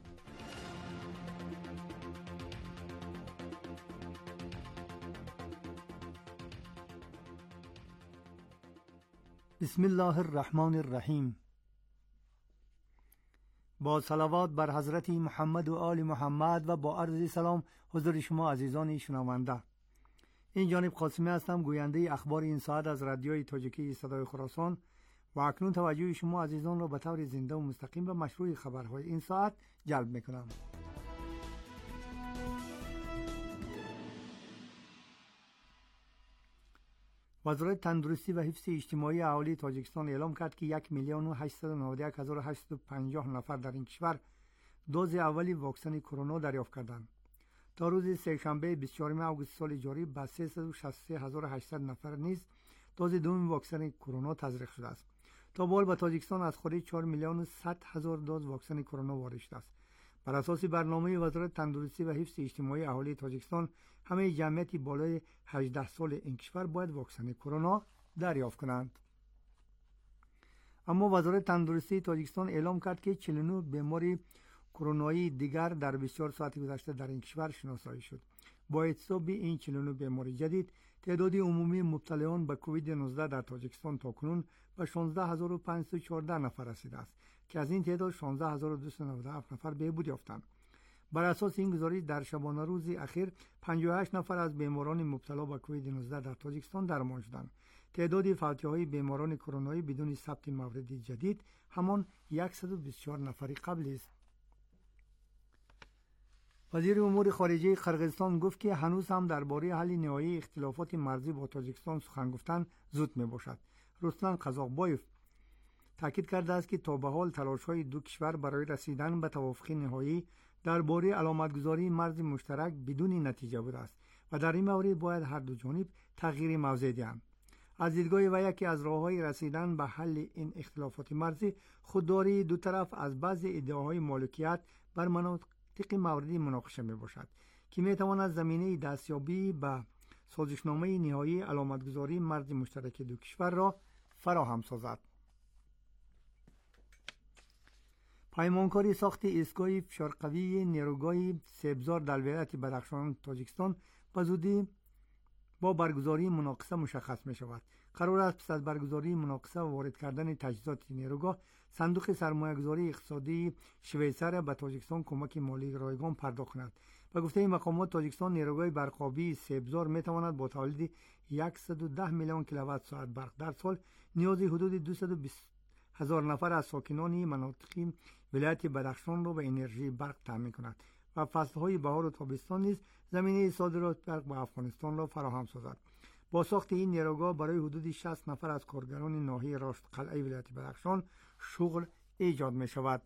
بسم الله الرحمن الرحیم. با صلوات بر حضرت محمد و آل محمد و با عرض سلام حضور شما عزیزان شنونده. این جانب قاسمی هستم، گوینده اخبار این ساعت از رادیوی تاجیکی صدای خراسان و اکنون توجه شما عزیزان را به طور زنده و مستقیم به مشروع خبرهای این ساعت جلب میکنم. وزارت تندرستی و حفظ اجتماعی اهالی تاجیکستان اعلام کرد که 1,891,850 نفر در این کشور دوز اولی واکسن کرونا دریافت کردند. تا روز سه‌شنبه 24 آگوست سال جاری به 363,800 نفر نیز دوز دوم واکسن کرونا تزریق شده است. تا به حال به تاجیکستان از خارج 4,100,000 دوز واکسن کرونا وارد شده است. بر اساس برنامه وزارت تندرستی و حفظ اجتماعی اهالی تاجیکستان، همه جمعیت بالای 18 سال این کشور باید واکسن کرونا دریافت کنند. اما وزارت تندرستی تاجیکستان اعلام کرد که 49 بیماری کرونایی دیگر در 24 ساعت گذشته در این کشور شناسایی شد. با حساب این 49 بیماری جدید، تعداد عمومی مبتلایان به کووید 19 در تاجیکستان تاکنون به 16514 نفر رسیده است که از این تعداد 16297 نفر بهبود یافتند. بر اساس این گزارش در شبانه روز اخیر 58 نفر از بیماران مبتلا به کووید 19 در تاجیکستان درمان شدند. تعداد فوتی‌های بیماران کرونایی بدون ثبت مورد جدید همان 124 نفر قبل است. وزیر امور خارجه قرقیزستان گفت که هنوز هم درباره حل نهایی اختلافات مرزی با تاجیکستان سخن گفتن زود میباشد. رستم قزاقبایف تاکید کرده است که تا به حال تلاش‌های دو کشور برای رسیدن به توافق نهایی درباره علامتگذاری مرز مشترک بدون نتیجه بوده است و در این مورد باید هر دو جانب تغییر موضع دهند. از دیدگاه و یکی از راه‌های رسیدن به حل این اختلافات مرزی خودداری دو طرف از بعضی ادعاهای مالکیت بر مناطق موردی مناقشه میباشد که میتواند زمینه دستیابی به سازشنامه نهایی علامتگذاری مرز مشترک دو کشور را فراهم سازد. پیمانکاری ساخت ایستگاه فشارقوی نیروگاه سبزار در ولایت بدخشان تاجیکستان به زودی با برگزاری مناقصه مشخص می شود. قرار است پس از برگزاری مناقصه و وارد کردن تجهیزات نیروگاه، صندوق سرمایه‌گذاری اقتصادی شویسر به تاجیکستان کمک مالی رایگان پرداخت کند. به گفته مقامات تاجیکستان نیروگاه برقابی سبزار می تواند با تولید 110 میلیون کیلووات ساعت برق در سال نیاز حدود 220,000 نفر از ساکنان مناطق ولایت بدخشان را به انرژی برق تامین کند و فصلهای بهار و تابستان نیز زمینه صادرات برق به افغانستان را فراهم سازد. با ساخت این نیروگاه برای حدود 60 نفر از کارگران ناحیه راشد قلعه ولایت بدخشان شغل ایجاد می شود.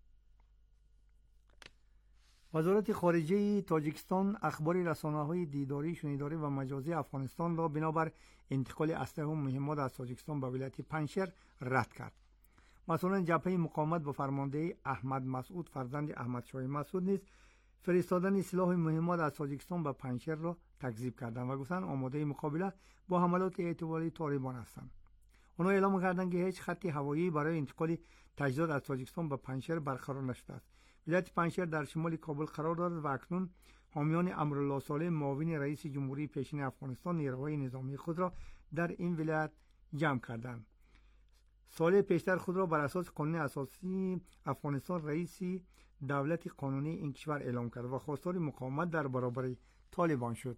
وزارت خارجه تاجیکستان اخبار رسانه‌های دیداری، شنیداری و مجازی افغانستان را بنابر انتقال اسلحه و مهمات از تاجیکستان به ولایت پنجشیر رد کرد. مسئولان جبهه مقاومت با فرماندهی احمد مسعود فرزند احمد شاه مسعود نیز فرستادن سلاح و مهمات از تاجیکستان به پنجشیر را تکذیب کردند و گفتند آماده مقابله با حملات اعتباری طالبان هستند. آنها اعلام کردند که هیچ خط هوایی برای انتقال تجهیزات از تاجیکستان به پنجشیر برقرار نشده است. ولایت پنجشیر در شمال کابل قرار دارد و اکنون حامیان امرالله صالح معاون رئیس جمهوری پیشین افغانستان نیروهای نظامی خود را در این ولایت جمع کردند. صالح پیشتر خود را بر اساس قانون اساسی افغانستان رئیس دولت قانونی این کشور اعلام کرد و خواستار مقاومت در برابر طالبان شد.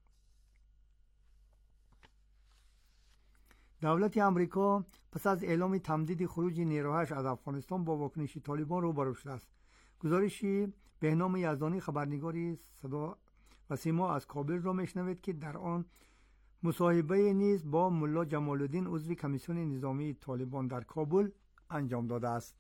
دولت آمریکا پس از اعلام تمدید خروج نیروهاش از افغانستان با واکنش طالبان روبرو شده است. گزارشی بهنام یزدانی خبرنگاری صدا و سیما از کابل را میشنوید که در آن مصاحبه نیز با ملا جمال الدین عضو کمیسیون نظامی طالبان در کابل انجام داده است.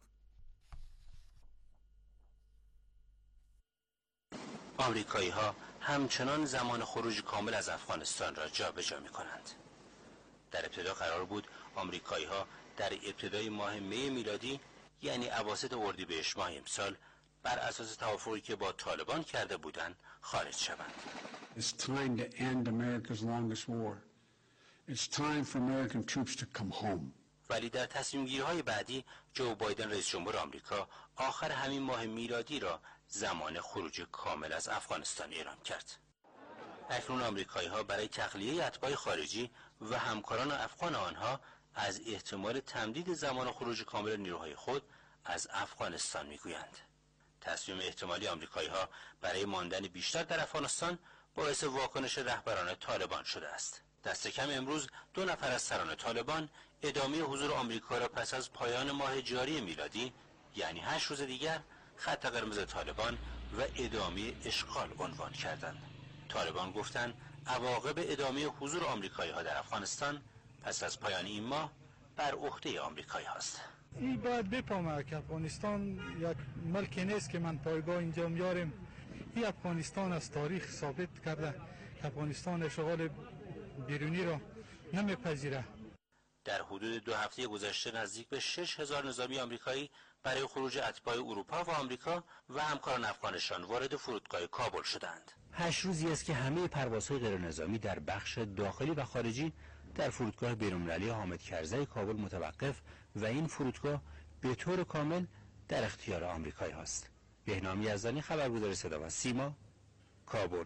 آمریکایی‌ها همچنان زمان خروج کامل از افغانستان را جابجا می‌کنند. در ابتدا قرار بود آمریکایی‌ها در ابتدای ماه می میلادی یعنی اواسط اردیبهشت ماه امسال بر اساس توافقی که با طالبان کرده بودند خارج شوند. It's time to end America's longest war. It's time for American troops to come home. ولی در تصمیم‌گیری‌های بعدی جو بایدن رئیس جمهور آمریکا آخر همین ماه میلادی را زمان خروج کامل از افغانستان اعلام کرد. اکنون آمریکایی‌ها برای تخلیه اتباع خارجی و همکاران افغان آنها از احتمال تمدید زمان خروج کامل نیروهای خود از افغانستان میگویند. تصمیم احتمالی آمریکایی‌ها برای ماندن بیشتر در افغانستان باعث واکنش رهبران طالبان شده است. دست کم امروز 2 نفر از سران طالبان ادامه حضور آمریکا را پس از پایان ماه جاری میلادی یعنی 8 روز دیگر خط قرمز طالبان و ادامه اشغال عنوان کردند. طالبان گفتند عواقب ادامه حضور آمریکایی‌ها در افغانستان پس از پایان این ماه بر عهده آمریکایی‌ها است. این باید بفهمه که افغانستان یک ملک نیست که من پایگاه اینجا میاریم. این افغانستان از تاریخ ثابت کرده که افغانستان اشغال بیرونی را نمیپذیره. در حدود 2 هفته گذشته نزدیک به 6,000 نظامی آمریکایی برای خروج اتباع اروپا و آمریکا و همکاران افغانشان وارد فرودگاه کابل شدند. 8 روزی است که همه پروازهای غیرنظامی در بخش داخلی و خارجی در فرودگاه بین‌المللی حامد کرزی کابل متوقف و این فرودگاه به طور کامل در اختیار آمریکایی است. بهنام یزدانی خبرگزار صدا و سیما کابل.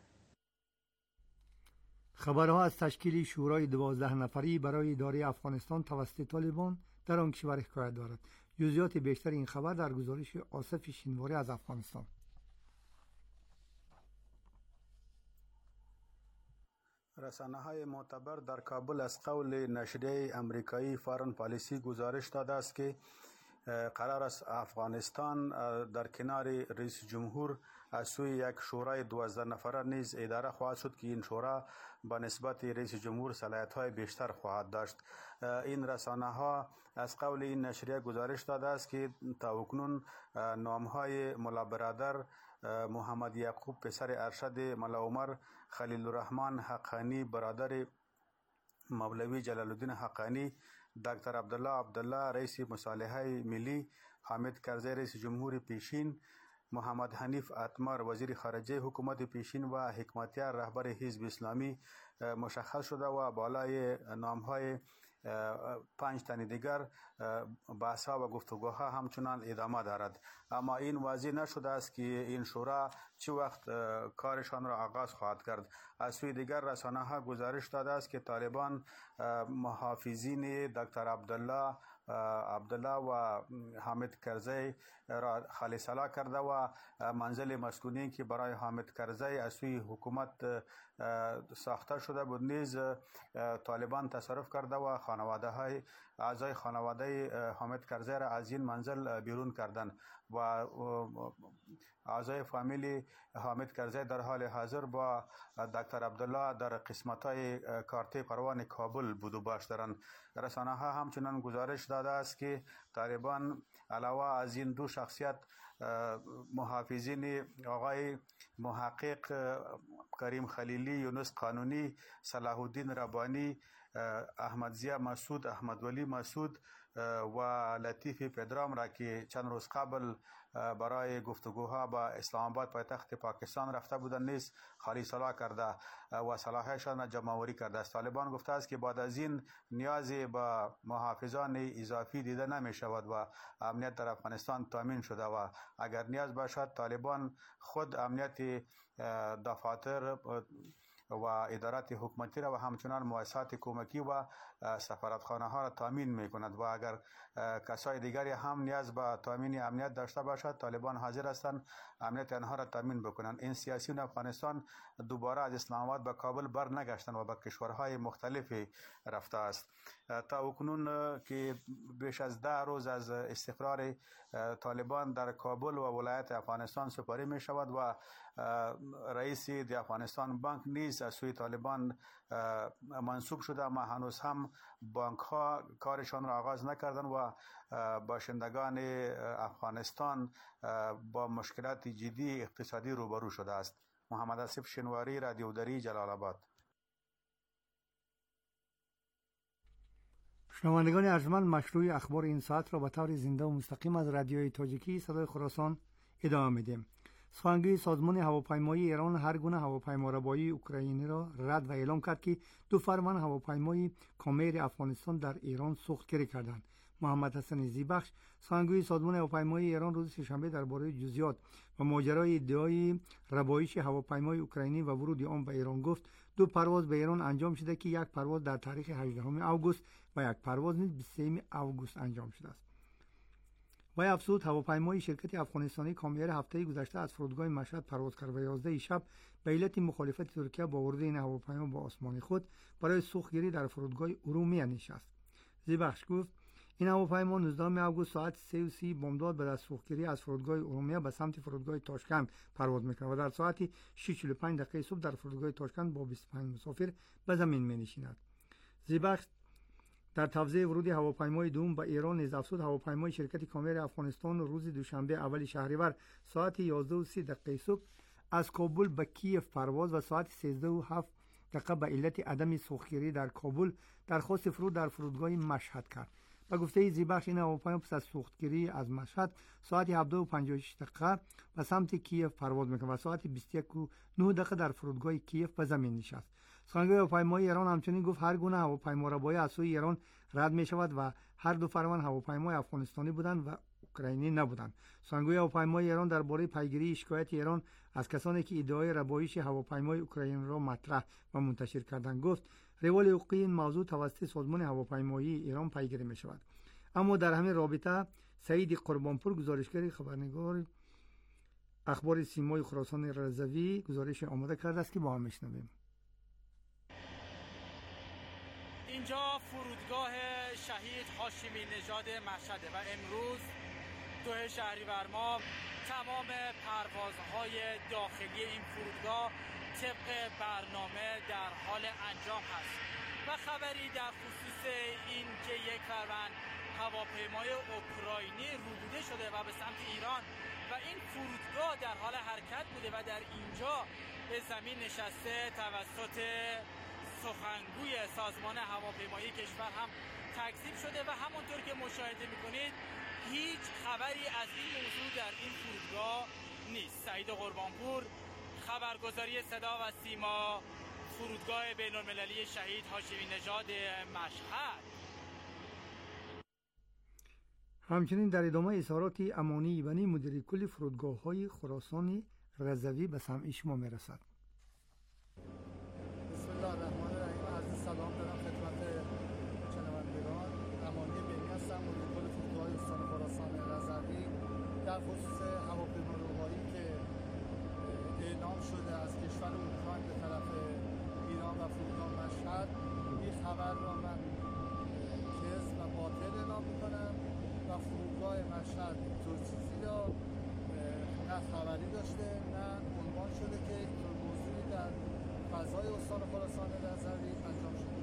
خبرها از تشکیل شورای 12 نفری برای اداره افغانستان توسط طالبان در آن کشور حکایت دارد. جزئیات بیشتر این خبر در گزارش آصف شینواری از افغانستان. رسانه‌های معتبر در کابل از قول نشریه امریکایی فارن پالیسی گزارش داده است که قرار است افغانستان در کنار رئیس جمهور از سوی یک شورای 12 نفره نیز اداره خواهد شد که این شورا به نسبت رئیس جمهور صلاحیت‌های بیشتر خواهد داشت. این رسانه‌ها از قول این نشریه گزارش داده است که تاکنون نام‌های ملا برادر محمد یعقوب پسر ارشد ملا عمر، خلیل الرحمن حقانی برادر مولوی جلال الدین حقانی، دکتر عبدالله رئیس مصالحه ملی، حامد کرزی رئیس جمهور پیشین، محمد حنیف اتمر وزیر خارجه حکومت پیشین و حکمتیار رهبر حزب اسلامی مشخص شده و بالای نام‌های 5 تن دیگر بحث‌ها و گفتگوها همچنان ادامه دارد. اما این واضح نشده است که این شورا چه وقت کارشان را آغاز خواهد کرد. از سوی دیگر رسانه‌ها گزارش داده است که طالبان محافظین دکتر عبدالله و حامد کرزی را خالی سلا کرده و منزل مسکونی که برای حامد کرزی از سوی حکومت ساخته شده بود نیز طالبان تصرف کرده و اعضای خانواده حامد کرزی را از این منزل بیرون کردند و اعضای فامیل حامد کرزی در حال حاضر با دکتر عبدالله در قسمت‌های کارت پروان کابل بود و باش دارند. رسانه‌ها همچنان گزارش داده است که طالبان علاوه از این دو شخصیت محافظین آقای محقق کریم خلیلی، یونس قانونی، صلاح الدین ربانی، احمد ضیا مسعود، احمد ولی مسعود و لطیف پدرام را که چند روز قبل برای گفتگوها با اسلام آباد پایتخت پاکستان رفته بودند نیز خالی سلا کرده و صلاحیتشان را جمع آوری کرده است. طالبان گفته است که بعد از این نیازی به محافظان اضافی دیده نمی شود و امنیت در افغانستان تامین شده و اگر نیاز باشد طالبان خود امنیت دفاتر و ادارات حکومتی را و همچنان مؤسسات کمکی و سفارتخانه ها را تامین می کند و اگر کسای دیگری هم نیاز به تامین امنیت داشته باشد طالبان حاضر هستند امنیت آنها را تامین بکنند. این سیاسیون افغانستان دوباره از اسلام آباد به کابل بر نگشتند و به کشورهای مختلفی رفته است. تا اکنون که بیش از 10 روز از استقرار طالبان در کابل و ولایت افغانستان سپاری می شود و رئیس دی افغانستان بانک نیز از سوی طالبان منصوب شده، اما هنوز هم بانک ها کارشان را آغاز نکردند و باشندگان افغانستان با مشکلات جدی اقتصادی روبرو شده است. محمد آصف شنواری، رادیو دری، جلال آباد. شنوندگان ارجمند، مشروع اخبار این ساعت را به طور زنده و مستقیم از رادیوی تاجیکی صدای خراسان ادامه میدیم. سخنگوی سازمان هواپیمایی ایران هر گونه هواپیماربایی اوکراینی را رد و اعلام کرد که 2 فرمان هواپیمای کامیر افغانستان در ایران سوختگیری کردند. محمد حسن زیبخش، سخنگوی سازمان هواپیمایی ایران، روز سه‌شنبه درباره جزئیات و ماجرای ادعای ربایش هواپیمای اوکراینی و ورود آن به ایران گفت 2 پرواز به ایران انجام شده که یک پرواز در تاریخ 18 اوگوست و یک پرواز نیز 23 اوگوست انجام شده است. و افزود هواپیمای شرکت افغانستانی کامیر هفته گذشته از فرودگاه مشهد پرواز کرد و 11 شب به علت مخالفت ترکیه با ورود این هواپیما با آسمان خود برای سوختگیری در فرودگاه ارومیه نشست. زیبخش گفت این هواپیما 19 اوگوست ساعت 3:30 بامداد به دست سوختگیری از فرودگاه ارومیه به سمت فرودگاه تاشکند پرواز می‌کند و در ساعت 6:45 صبح در فرودگاه تاشکند با 25 مسافر به زمین می‌نشیند. زیبخش در توضیح ورود هواپیمای دوم به ایران نیز افزود هواپیمای شرکت کامیر افغانستان روز دوشنبه اول شهریور ساعت 11:30 صبح از کابل به کیف پرواز و ساعت 13:07 به علت عدم سوختگیری در کابل درخواست فرود در فرودگاه مشهد کرد. به گفته زیبخش این هواپیما پس از سوختگیری از مشهد ساعت 17:56 به سمت کیف پرواز می‌کند و ساعت 21:09 در فرودگاه کیف به زمین نشست. سخنگوی هواپیمای ایران همچنین گفت هر گونه هواپیماربایی از سوی ایران رد می‌شود و هر 2 فرمان هواپیمای افغانستانی بودند و اوکراینی نبودند. سخنگوی هواپیمای ایران درباره پیگیری شکایت ایران از کسانی که ادعای ربایش هواپیمای اوکراینی را مطرح و منتشر کردند گفت روال حقوقی این موضوع توسط سازمان هواپیمایی ایران پیگیری می‌شود. اما در همین رابطه سعید قربانپور، گزارشگر خبرنگار اخبار سیمای خراسان رضوی، گزارش آماده کرده است که با هم می‌شنویم. اینجا فرودگاه شهید هاشمی نژاد مشهده و امروز 2 شهریور ماه تمام پروازهای داخلی این فرودگاه طبق برنامه در حال انجام هست و خبری در خصوص این که یک فروند هواپیمای اوکراینی روبوده شده و به سمت ایران و این فرودگاه در حال حرکت بوده و در اینجا به زمین نشسته توسط سخنگوی سازمان هواپیمایی کشور هم تکذیب شده و همونطور که مشاهده میکنید هیچ خبری از این موضوع در این فرودگاه نیست. سعید قربانپور، خبرگزاری صدا و سیما، فرودگاه بین‌المللی شهید هاشمی نژاد مشهد. همچنین در ادامه اظهارات امانی ایبنی مدیر کل فرودگاه‌های خراسان رضوی به سمع شما میرسد. بسم الله الرحمن الرحیم. عرض سلام دارم خدمت شنوندگان. امانی ایبنی هستم، مدیر کل فرودگاه استان خراسان رضوی. در خصوص هواپیماروبایی که اعلام شده از کشور اوکراین به طرف ایران و فرودگاه مشهد، این خبر را من کذب و باطل اعلام میکنم و فرودگاه مشهد اینطور چیزی را نه خبری داشته نه عنوان شده که اینطور موضوعی در فضای استان خراسان رضوی انجام شده.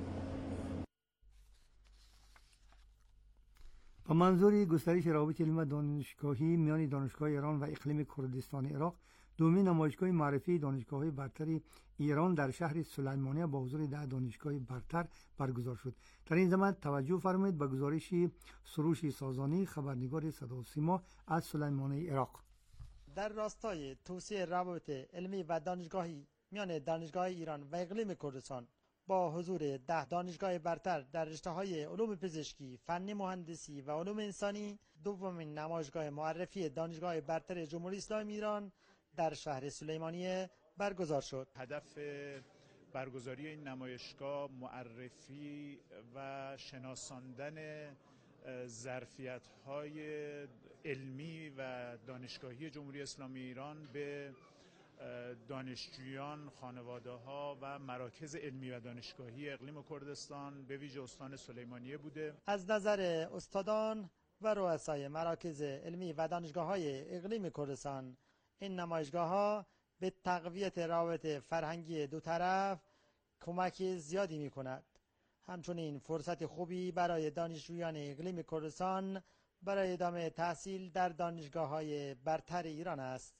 با منظور گسترش روابط علمی دانشگاهی میان دانشگاه ایران و اقلیم کردستان عراق، دومین نمایشگاه معرفی دانشگاه‌های برتر ایران در شهر سلیمانیه با حضور 10 دانشگاه برتر برگزار شد. در این زمان توجه فرمایید به گزارش سروش سازانی، خبرنگار صدا و سیما از سلیمانیه عراق. در راستای توسعه روابط علمی و دانشگاهی میان دانشگاه ایران و اقلیم کردستان با حضور 10 دانشگاه برتر در رشته‌های علوم پزشکی، فنی مهندسی و علوم انسانی، دومین نمایشگاه معرفی دانشگاه برتر جمهوری اسلامی ایران در شهر سلیمانیه برگزار شد. هدف برگزاری این نمایشگاه معرفی و شناساندن ظرفیت‌های علمی و دانشگاهی جمهوری اسلامی ایران به دانشجویان، خانواده‌ها و مراکز علمی و دانشگاهی اقلیم کردستان به ویژه استان سلیمانیه بوده. از نظر استادان و رؤسای مراکز علمی و دانشگاه‌های اقلیم کردستان، این نمایشگاه‌ها به تقویت روابط فرهنگی دو طرف کمک زیادی می‌کند. همچنین فرصت خوبی برای دانشجویان اقلیم کردستان برای ادامه تحصیل در دانشگاه‌های برتر ایران است.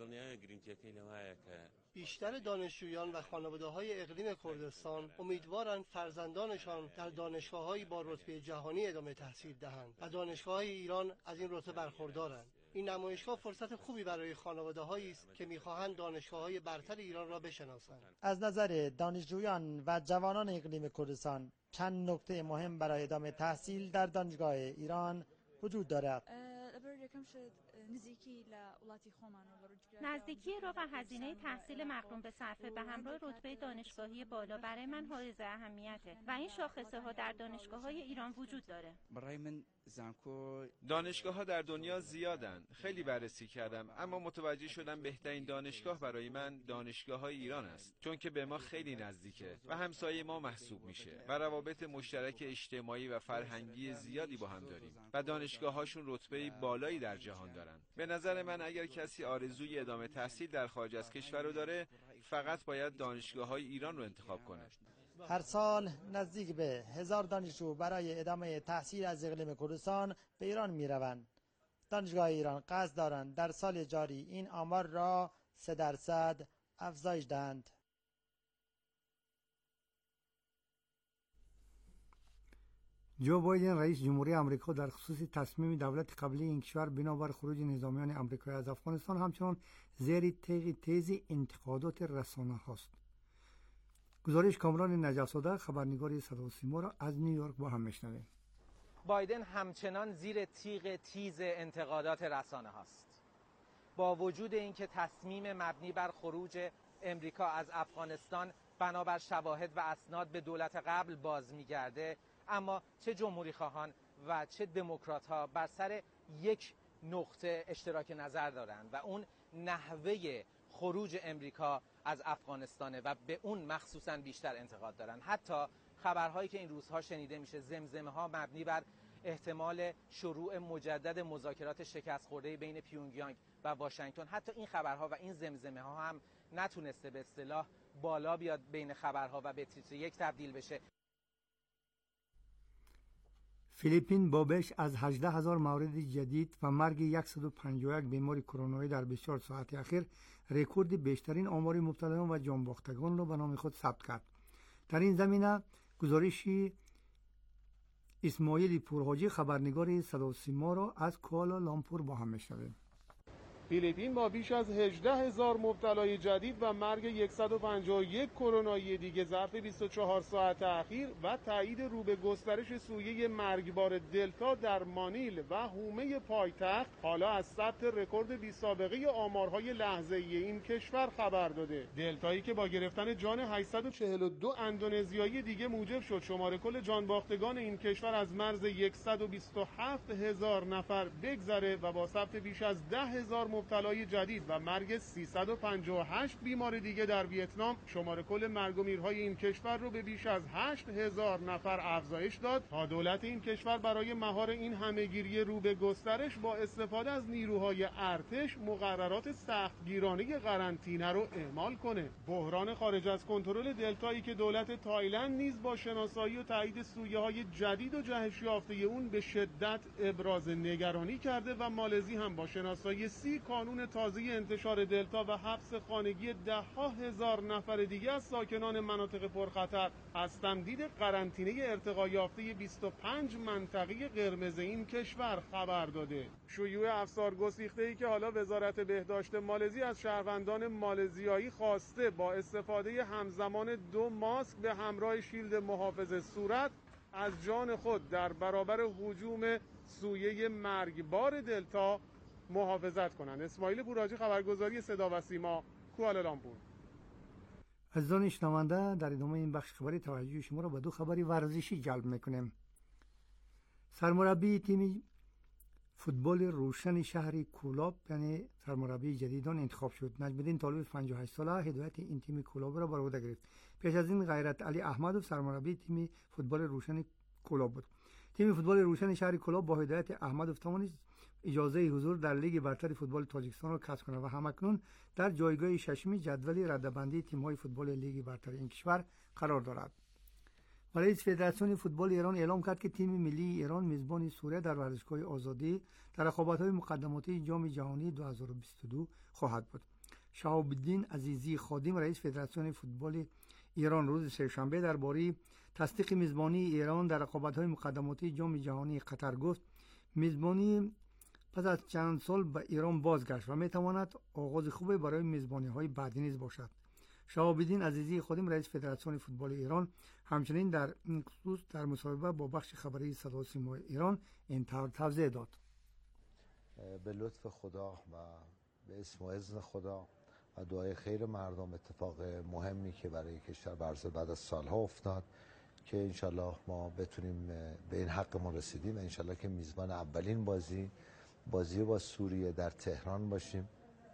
بیشتر دانشجویان و خانواده‌های اقلیم کردستان امیدوارند فرزندانشان در دانشگاه‌هایی با رتبه جهانی ادامه تحصیل دهند و دانشگاه‌های ایران از این رتبه برخوردارند. این نمایشگاه فرصت خوبی برای خانواده‌هایی است که می‌خواهند دانشگاه‌های برتر ایران را بشناسند. از نظر دانشجویان و جوانان اقلیم کردستان چند نکته مهم برای ادامه تحصیل در دانشگاه ایران وجود دارد. نزدیکی را و هزینه تحصیل مقرون به صرفه به همراه رتبه دانشگاهی بالا برای من حائز اهمیته و این شاخصه ها در دانشگاه های ایران وجود داره. برای من دانشگاه ها در دنیا زیادن. خیلی بررسی کردم اما متوجه شدم بهترین دانشگاه برای من دانشگاه های ایران است، چون که به ما خیلی نزدیکه و همسایه ما محسوب میشه و روابط مشترک اجتماعی و فرهنگی زیادی با هم داریم و دانشگاه هاشون رتبه بالایی در جهان دارن. به نظر من اگر کسی آرزوی ادامه تحصیل در خارج از کشور رو داره، فقط باید دانشگاه های ایران رو انتخاب کنه. هر سال نزدیک به 1000 دانشجو برای ادامه تحصیل از اقلیم کردستان به ایران می روند. دانشگاه ایران قصد دارند در سال جاری این آمار را 3% افزایش دهند. جو بایدن رئیس جمهوری آمریکا در خصوص تصمیم دولت قبلی این کشور بنابر خروج نظامیان آمریکایی از افغانستان همچنان زیر تیغ تیز انتقادات رسانه هاست. گزارش کامران نجف‌زاده، خبرنگار صدا و سیما را از نیویورک با هم میشنویم. بایدن همچنان زیر تیغ تیز انتقادات رسانه هاست. با وجود اینکه تصمیم مبنی بر خروج امریکا از افغانستان بنابر شواهد و اسناد به دولت قبل باز میگرده، اما چه جمهوری خواهان و چه دموکرات ها بر سر یک نقطه اشتراک نظر دارند و اون نحوه خروج امریکا از افغانستانه و به اون مخصوصا بیشتر انتقاد دارن. حتی خبرهایی که این روزها شنیده میشه، زمزمه ها مبنی بر احتمال شروع مجدد مذاکرات شکست خورده بین پیونگیانگ و واشنگتن، حتی این خبرها و این زمزمه ها هم نتونسته به اصطلاح بالا بیاد بین خبرها و به تیتر یک تبدیل بشه. فیلیپین با بیش از 18,000 مورد جدید و مرگ 151 بیماری کرونایی در 24 ساعت اخیر رکورد بیشترین آمار مبتلایان و جانباختگان را به نام خود ثبت کرد. در این زمینه گزارشی اسماعیل پورحاجی خبرنگار صدا و سیما را از کوالالامپور با هم میشنویم. فیلیپین با بیش از 18,000 مبتلای جدید و مرگ 151 کرونایی دیگه ظرف 24 ساعت اخیر و تایید رو به گسترش سویه مرگبار دلتا در مانیل و حومه پایتخت حالا از ثبت رکورد بی سابقه آمارهای لحظه‌ای این کشور خبر داده. دلتایی که با گرفتن جان 842 اندونزیایی دیگه موجب شد شمار کل جانباختگان این کشور از مرز 127,000 نفر بگذره و با ثبت بیش از 10,000 مبتلای جدید و مرگ 358 بیمار دیگه در ویتنام شمار کل مرگ و میرهای این کشور رو به بیش از 8,000 نفر افزایش داد تا دولت این کشور برای مهار این همهگیری رو به گسترش با استفاده از نیروهای ارتش مقررات سختگیرانه قرنطینه رو اعمال کنه. بحران خارج از کنترل دلتایی که دولت تایلند نیز با شناسایی و تایید سویه‌های جدید و جهش یافته اون به شدت ابراز نگرانی کرده و مالزی هم با شناسایی 30 قانون تازه انتشار دلتا و حبس خانگی 10,000 نفر دیگه از ساکنان مناطق پرخطر از تمدید قرنطینه ارتقا یافته 25 منطقه قرمز این کشور خبر داده. شیوع افسار گسیخته‌ای که حالا وزارت بهداشت مالزی از شهروندان مالزیایی خواسته با استفاده همزمان 2 ماسک به همراه شیلد محافظ صورت از جان خود در برابر هجوم سویه مرگبار دلتا محافظت کنند. اسماعیل پورحاجی خبرگزاری صدا و سیما، کوالالامپور. عزیزان شنونده، در ادامه این بخش خبری توجه شما را به 2 خبری ورزشی جلب میکنیم. سرمربی تیم فوتبال روشن شهر کولاب یعنی سرمربی جدیدان انتخاب شد. نجم‌الدین طالب 58 ساله هدایت این تیم کولاب را بر عهده گرفت. پیش از این غیرت علی احمدوف سرمربی تیم فوتبال روشن کولاب بود. تیم فوتبال روشن شهر کولاب با هدایت احمدوف توانست اجازه حضور در لیگ برتر فوتبال تاجیکستان را کسب کند و همکنون در جایگاه ششمی جدول رده‌بندی تیم‌های فوتبال لیگ برتر این کشور قرار دارد. رئیس فدراسیون فوتبال ایران اعلام کرد که تیم ملی ایران میزبان سوریه در ورزشگاه آزادی در رقابت‌های مقدماتی جام جهانی 2022 خواهد بود. شهاب الدین عزیزی خادم رئیس فدراسیون فوتبال ایران روز سه‌شنبه درباره تصدیق میزبانی ایران در رقابت‌های مقدماتی جام جهانی قطر گفت میزبانی پس از چند سال به ایران بازگشت و میتواند آغاز خوبی برای میزبانی‌های بعدی نیز باشد. شهاب الدین عزیزی خادم رئیس فدراسیون فوتبال ایران همچنین در این خصوص در مصاحبه با بخش خبری صدا و سیما ایران این توضیح داد. به لطف خدا و به اسم و اذن خدا و دعای خیر مردم اتفاق مهمی که برای کشور بعد از سالها افتاد که انشالله ما بتونیم به این حقمون رسیدیم و انشالله که میزبان اولین بازی با سوریه در تهران باشیم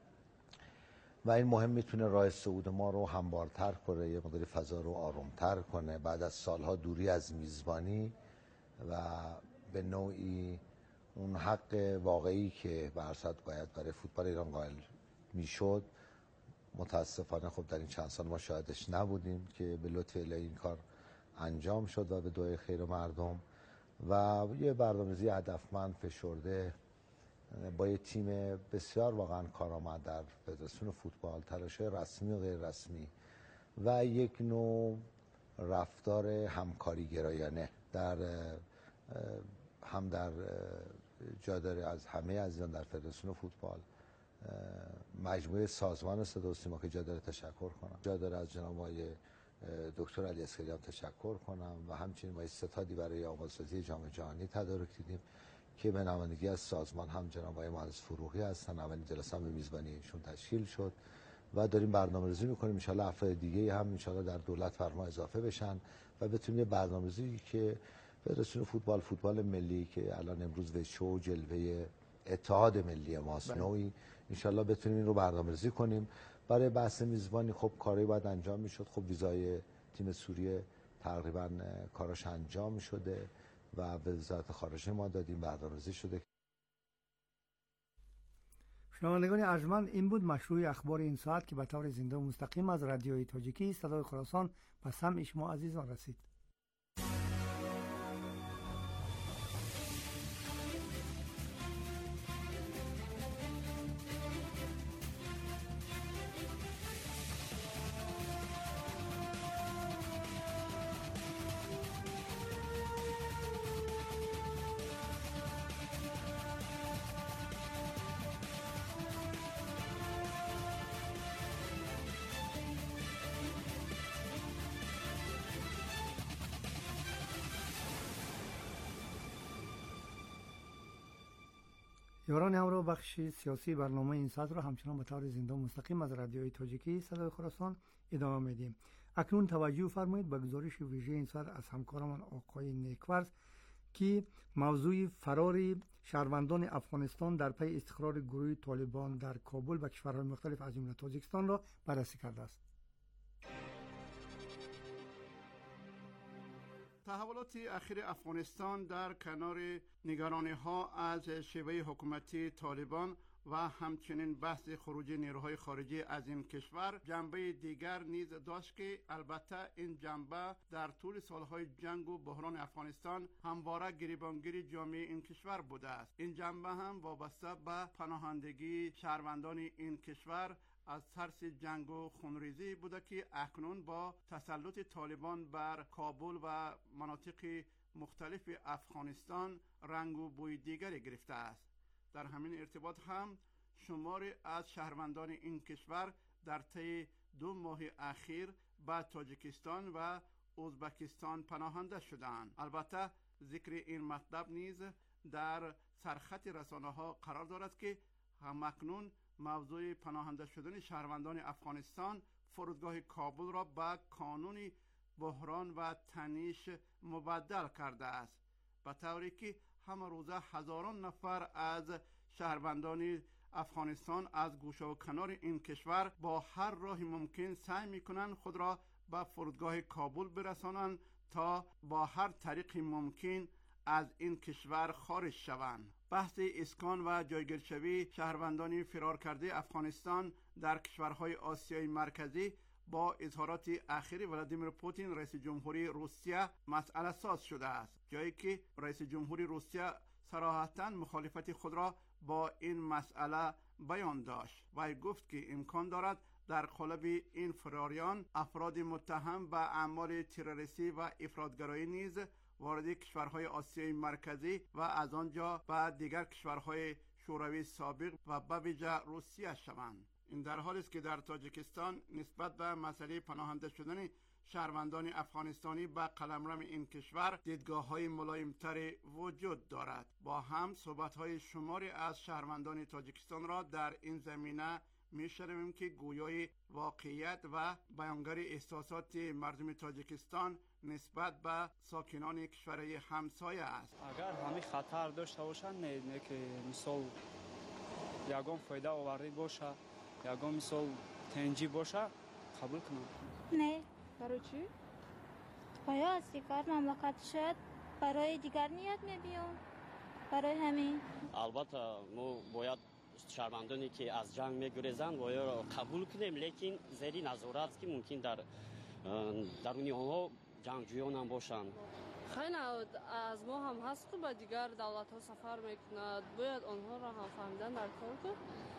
و این مهم میتونه راه صعود ما رو هموارتر کنه، یه مقدار فضا رو آرومتر کنه بعد از سالها دوری از میزبانی و به نوعی اون حق واقعی که به هر صورت باید برای فوتبال ایران قائل میشد. متاسفانه خب در این چند سال ما شاهدش نبودیم که به لطف الهی این کار انجام شد و به دعای خیر مردم و یه برنامه‌ریزی هدفمند فشرده با یه تیم بسیار واقعا کارآمد در فدراسیون فوتبال، تلاش‌های رسمی و غیر رسمی و یک نوع رفتار همکاری گرایانه در جا داره از همه عزیزان در فدراسیون فوتبال، مجموعه سازمان صدا و سیما که جا داره تشکر کنم، جا داره از جناب آقای دکتر علی اسکریان تشکر کنم و همچنین ما ستادی برای آماده‌سازی جام جهانی تدارک دیدیم که به نمایندگی از سازمان هم جناب آقای مهندس فروغی هستن. اولین جلسه هم به میزبانی ایشون تشکیل شد و داریم برنامه‌ریزی می‌کنیم ان افراد دیگه هم ان در دولت فرما اضافه بشن و بتونیم یه برنامه‌ریزی که فدراسیون فوتبال ملی که الان امروز به شو جلوه اتحاد ملی ماست نوعی ان بتونیم این رو برنامه‌ریزی کنیم. برای بحث میزبانی خب کاری باید انجام میشد. خب ویزای تیم سوریه تقریبا کاراش انجام شده و به وزارت خارجه ما دادیم، برنامه‌ریزی شده. شنوندگان ارجمند، این بود مشروع اخبار این ساعت که به طور زنده و مستقیم از رادیوی تاجیکی صدای خراسان به سمع شما عزیزان رسید. یاران همراه بخش سیاسی برنامه این ساعت را همچنان به طور زنده و مستقیم از رادیوی تاجیکی صدای خراسان ادامه میدیم. اکنون توجه فرمایید به گزارش ویژه این ساعت از همکارمان آقای نیکورز که موضوع فرار شهروندان افغانستان در پی استقرار گروه طالبان در کابل و کشورهای مختلف از جمله تاجیکستان را بررسی کرده است. تحولات اخیر افغانستان در کنار نگرانی‌ها از شیوه حکومتی طالبان و همچنین بحث خروج نیروهای خارجی از این کشور جنبه دیگر نیز داشت که البته این جنبه در طول سالهای جنگ و بحران افغانستان همواره گریبانگیر جامعه این کشور بوده است. این جنبه هم وابسته به پناهندگی شهروندان این کشور از ترس جنگ و خونریزی بوده که اکنون با تسلط طالبان بر کابل و مناطق مختلف افغانستان رنگ و بوی دیگری گرفته است. در همین ارتباط هم شماری از شهروندان این کشور در طی 2 ماه اخیر به تاجیکستان و ازبکستان پناهنده شدند. البته ذکر این مطلب نیز در سرخط رسانه‌ها قرار دارد که همکنون موضوع پناهنده شدن شهروندان افغانستان فرودگاه کابل را به کانون بحران و تنش مبدل کرده است، به طوری که همه روزه هزاران نفر از شهروندان افغانستان از گوشه و کنار این کشور با هر راه ممکن سعی میکنند خود را به فرودگاه کابل برسانند تا با هر طریق ممکن از این کشور خارج شوند. بحث اسکان و جایگیرشوی شهروندان فرار کرده افغانستان در کشورهای آسیای مرکزی با اظهارات اخیر ولادیمیر پوتین رئیس جمهوری روسیه مسئله ساز شده است، جایی که رئیس جمهوری روسیه صراحتاً مخالفت خود را با این مسئله بیان داشت. وی گفت که امکان دارد در قالب این فراریان افراد متهم به اعمال تروریستی و افراطگرایی نیز وارد کشورهای آسیای مرکزی و از آنجا به دیگر کشورهای شوروی سابق و به ویژه روسیه شوند. این در حالی است که در تاجیکستان نسبت به مسئله پناهنده شدن شهروندان افغانستانی به قلمرو این کشور دیدگاه‌های ملایم‌تری وجود دارد. با هم صحبت‌های شماری از شهروندان تاجیکستان را در این زمینه می‌شنویم که گویای واقعیت و بیانگر احساسات مردم تاجیکستان نسبت به ساکنان کشورهای همسایه است. اگر همه خطر داشته باشند نه که مثال یگان فایده آوری باشه، یگان مثال تنجی باشه قبول کنم. نه. برای چی؟ باید از دیگر مملکت شد برای دیگر نیت میبیام، برای همین. البته ما باید شهروندانی که از جنگ میگریزند باید قبول کنیم، لیکن زیر نظارت که ممکن در درون آنها جنگجویان هم باشند. خیلی از ما هم هست که به دیگر دولت ها سفر میکند، باید آنها را هم فهمیدن در کار کن.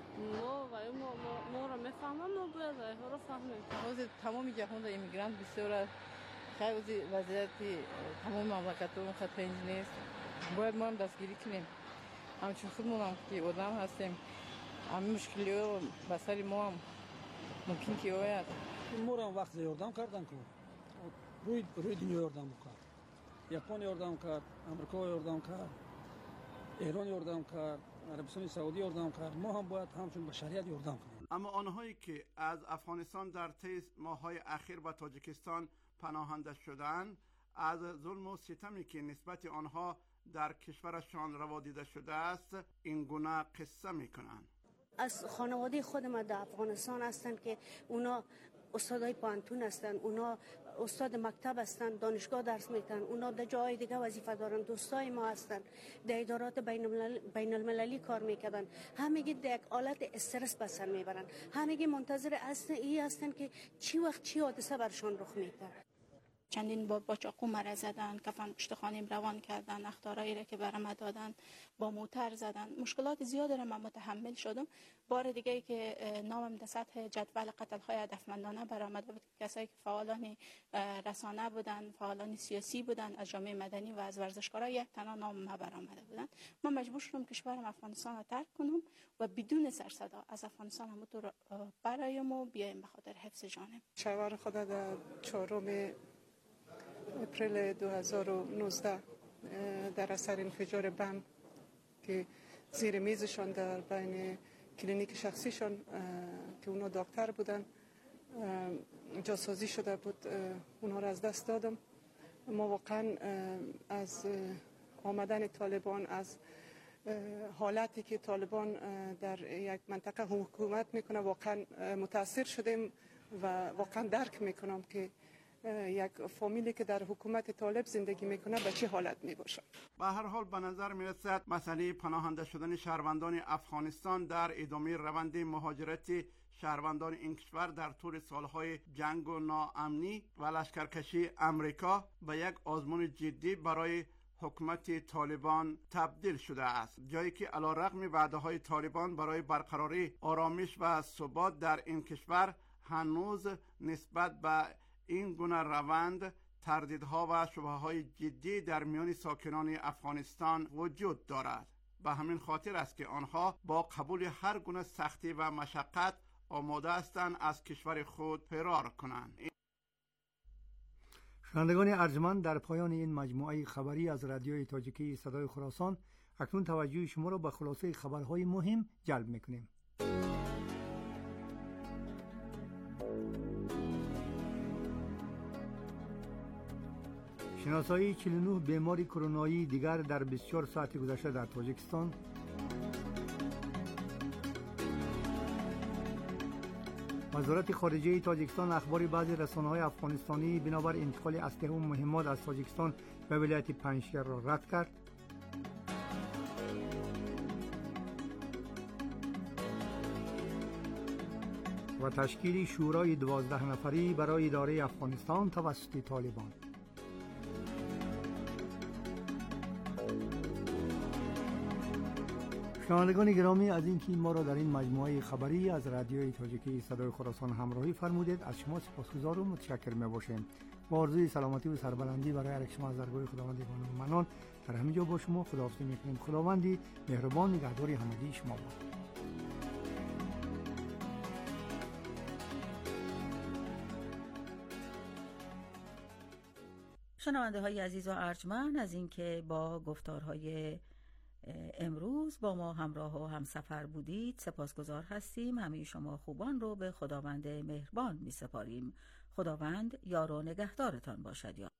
ما را میفهمم، ما باید ها را فهمیم. وضع تمام جهان را امیگرانت بسیار خیلی وضعیت تمام مملکت رو خطرنج نیست. باید ما هم دستگیری کنیم. همچون خودمون هم که آدم هستیم، همین مشکلی ها به سر ما هم ممکن که آید. ما را هم وقت یاردم کردن که روی دنیا یاردم بکرد. یپان یاردم کرد، امریکا یاردم کرد، ایران یاردم کرد، عربستان سعودی یاردم کرد. ما هم باید همچون بشریت یاردم کنیم. اما آنهایی که از افغانستان در طی ماه‌های اخیر به تاجیکستان پناهنده شدند، از ظلم و ستمی که نسبت آنها در کشورشان روا دیده شده است این گونه قصه میکنند. از خانواده خود ما در افغانستان هستند که اونا استادای پانتون هستن، اونا استاد مکتب هستن، دانشگاه درس میکنن، اونا در جای دیگه وظیفه دارن، دوستای ما هستن، در ادارات بین المللی کار میکنن، همگی در یک حالت استرس به سر میبرن، همگی منتظر هستن که چی وقت چی حادثه برشان رخ میده. چندین بار با چاقو مرا زدن، کفن پشت خانم روان کردن، اخطارایی را که برام دادن با موتر زدن، مشکلات زیاد را من متحمل شدم. بار دیگه ای که نامم در سطح جدول قتل های هدفمندانه برآمده بود، کسایی که فعالان رسانه بودن، فعالان سیاسی بودن، از جامعه مدنی و از ورزشکارا یک تنها نام ما برآمده بودن. من مجبور شدم کشورم افغانستان را ترک کنم و بدون سر صدا از افغانستان همونطور برایم و بیایم به خاطر حفظ جانم. شهر خود در 4 اپریل 2019 در اثر انفجار بم که زیر میزشان در بین کلینیک شخصیشان که اونا دکتر بودن جاسازی شده بود، اونا را از دست دادم. ما واقعا از آمدن طالبان، از حالتی که طالبان در یک منطقه حکومت میکنه واقعا متاثر شدیم و واقعا درک میکنم که یک فامیلی که در حکومت طالب زندگی میکنه به چه حالت میباشه. به هر حال به نظر میرسد مسئله پناهنده شدن شهروندان افغانستان در ادامه روند مهاجرت شهروندان این کشور در طول سالهای جنگ و ناامنی و لشکرکشی امریکا به یک آزمون جدی برای حکومت طالبان تبدیل شده است، جایی که علیرغم وعده‌های طالبان برای برقراری آرامش و ثبات در این کشور هنوز نسبت به این گونه روند تردیدها و شبهه‌های جدی در میان ساکنان افغانستان وجود دارد. به همین خاطر است که آنها با قبول هر گونه سختی و مشقت آماده هستند از کشور خود فرار کنند. شنوندگان ارجمند، در پایان این مجموعه خبری از رادیوی تاجیکی صدای خراسان اکنون توجه شما را به خلاصه خبرهای مهم جلب می‌کنیم. شناسایی 49 بیماری کرونایی دیگر در 24 ساعت گذشته در تاجیکستان. وزارت خارجه تاجیکستان اخبار بعضی رسانه‌های افغانستانی بنابر انتقال اسلحه و مهمات از تاجیکستان به ولایت پنجشیر را رد کرد. و تشکیل شورای 12 نفری برای اداره افغانستان توسط طالبان. شنوندگان گرامی، از اینکه ما را در این مجموعه خبری از رادیوی تاجیکی صدای خراسان همراهی فرمودید از شما سپاسگزار و متشکر می‌باشیم. با آرزوی سلامتی و سربلندی برای هر شما از درگاه خداوند و منان در همین جا با شما خداحافظی می‌کنیم. خداوندی مهربان نگهدار همگی شما باد. شنونده های عزیز و ارجمند، از اینکه با گفتارهای امروز با ما همراه و همسفر بودید سپاسگزار هستیم. همه شما خوبان رو به خداوند مهربان می سپاریم. خداوند یار و نگهدارتان باشد. یا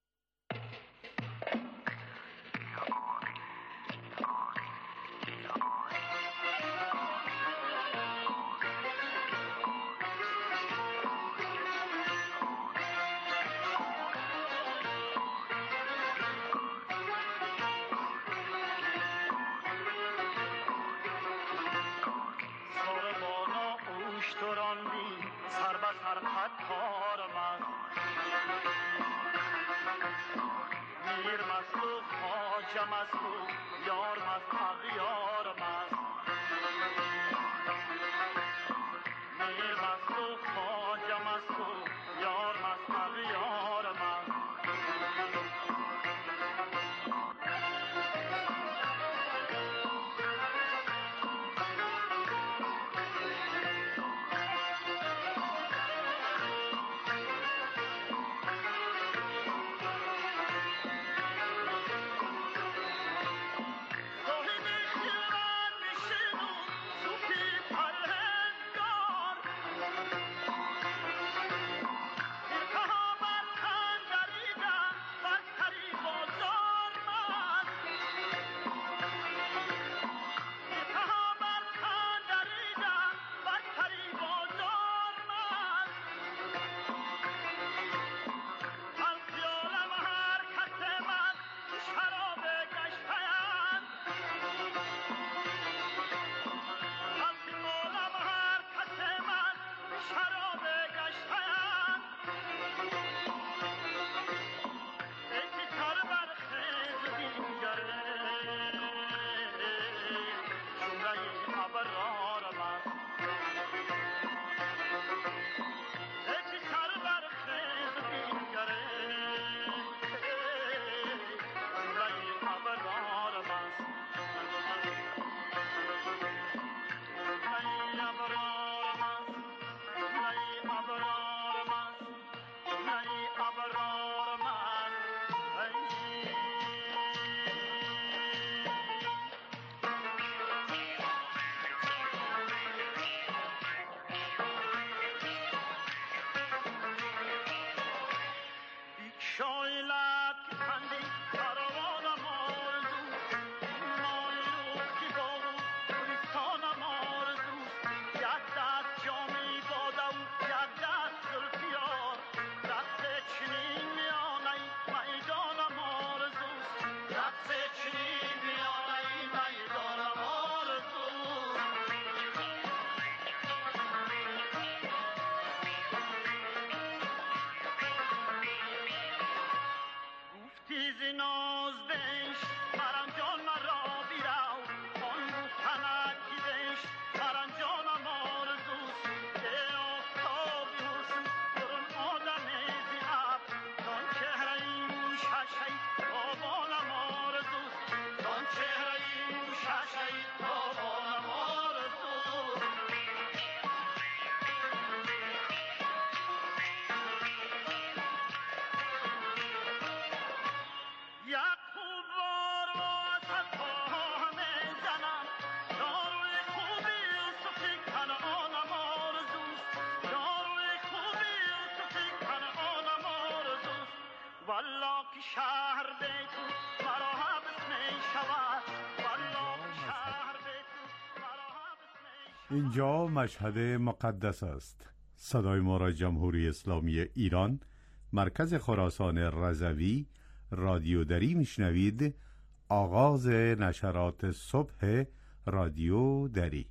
اینجا مشهد مقدس است. صدای ما را جمهوری اسلامی ایران، مرکز خراسان رضوی، رادیو دری میشنوید. آغاز نشرات صبح رادیو دری.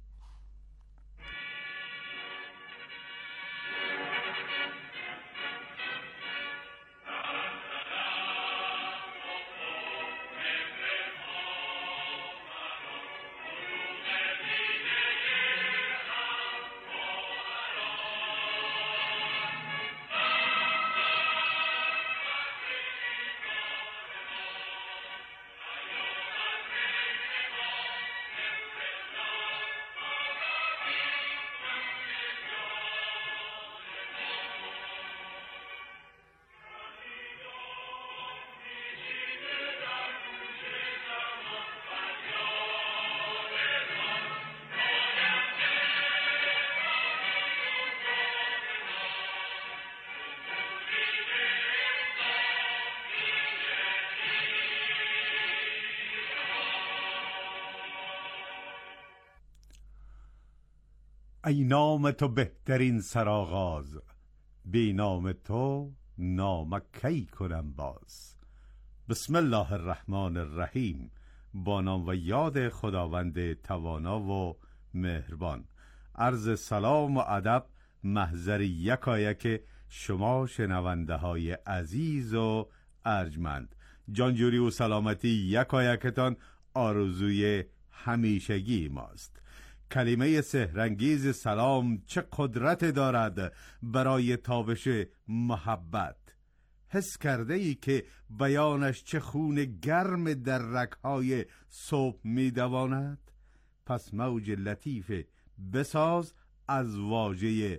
ای نام تو بهترین سرآغاز، بی نام تو نام کی کنم باز. بسم الله الرحمن الرحیم. با نام و یاد خداوند توانا و مهربان. عرض سلام و ادب محضر یکایک شما شنونده های عزیز و ارجمند. جانجوری و سلامتی یکایکتان آرزوی همیشگی ماست. کلمه سحرانگیز سلام چه قدرت دارد برای تابش محبت. حس کرده ای که بیانش چه خون گرم در رگ‌های صبح می دواند؟ پس موج لطیف بساز از واژه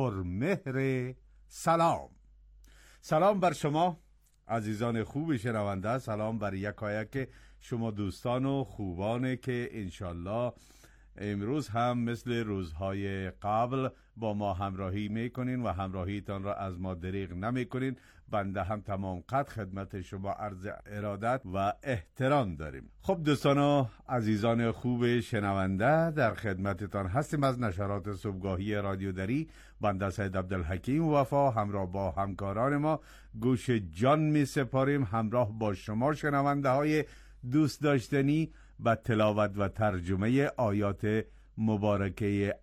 پرمهر سلام. سلام بر شما عزیزان خوب شنونده، سلام بر یکایک شما دوستان و خوبانه که انشالله امروز هم مثل روزهای قبل با ما همراهی میکنین و همراهیتان را از ما دریغ نمیکنین. بنده هم تمام قد خدمت شما عرض ارادت و احترام داریم. خب دوستان و عزیزان خوب شنونده، در خدمتتان هستیم از نشرات صبحگاهی رادیو دری. بنده سید عبدالحکیم وفا همراه با همکاران ما گوش جان می سپاریم همراه با شما شنونده های دوست داشتنی و تلاوت و ترجمه آیات مبارکه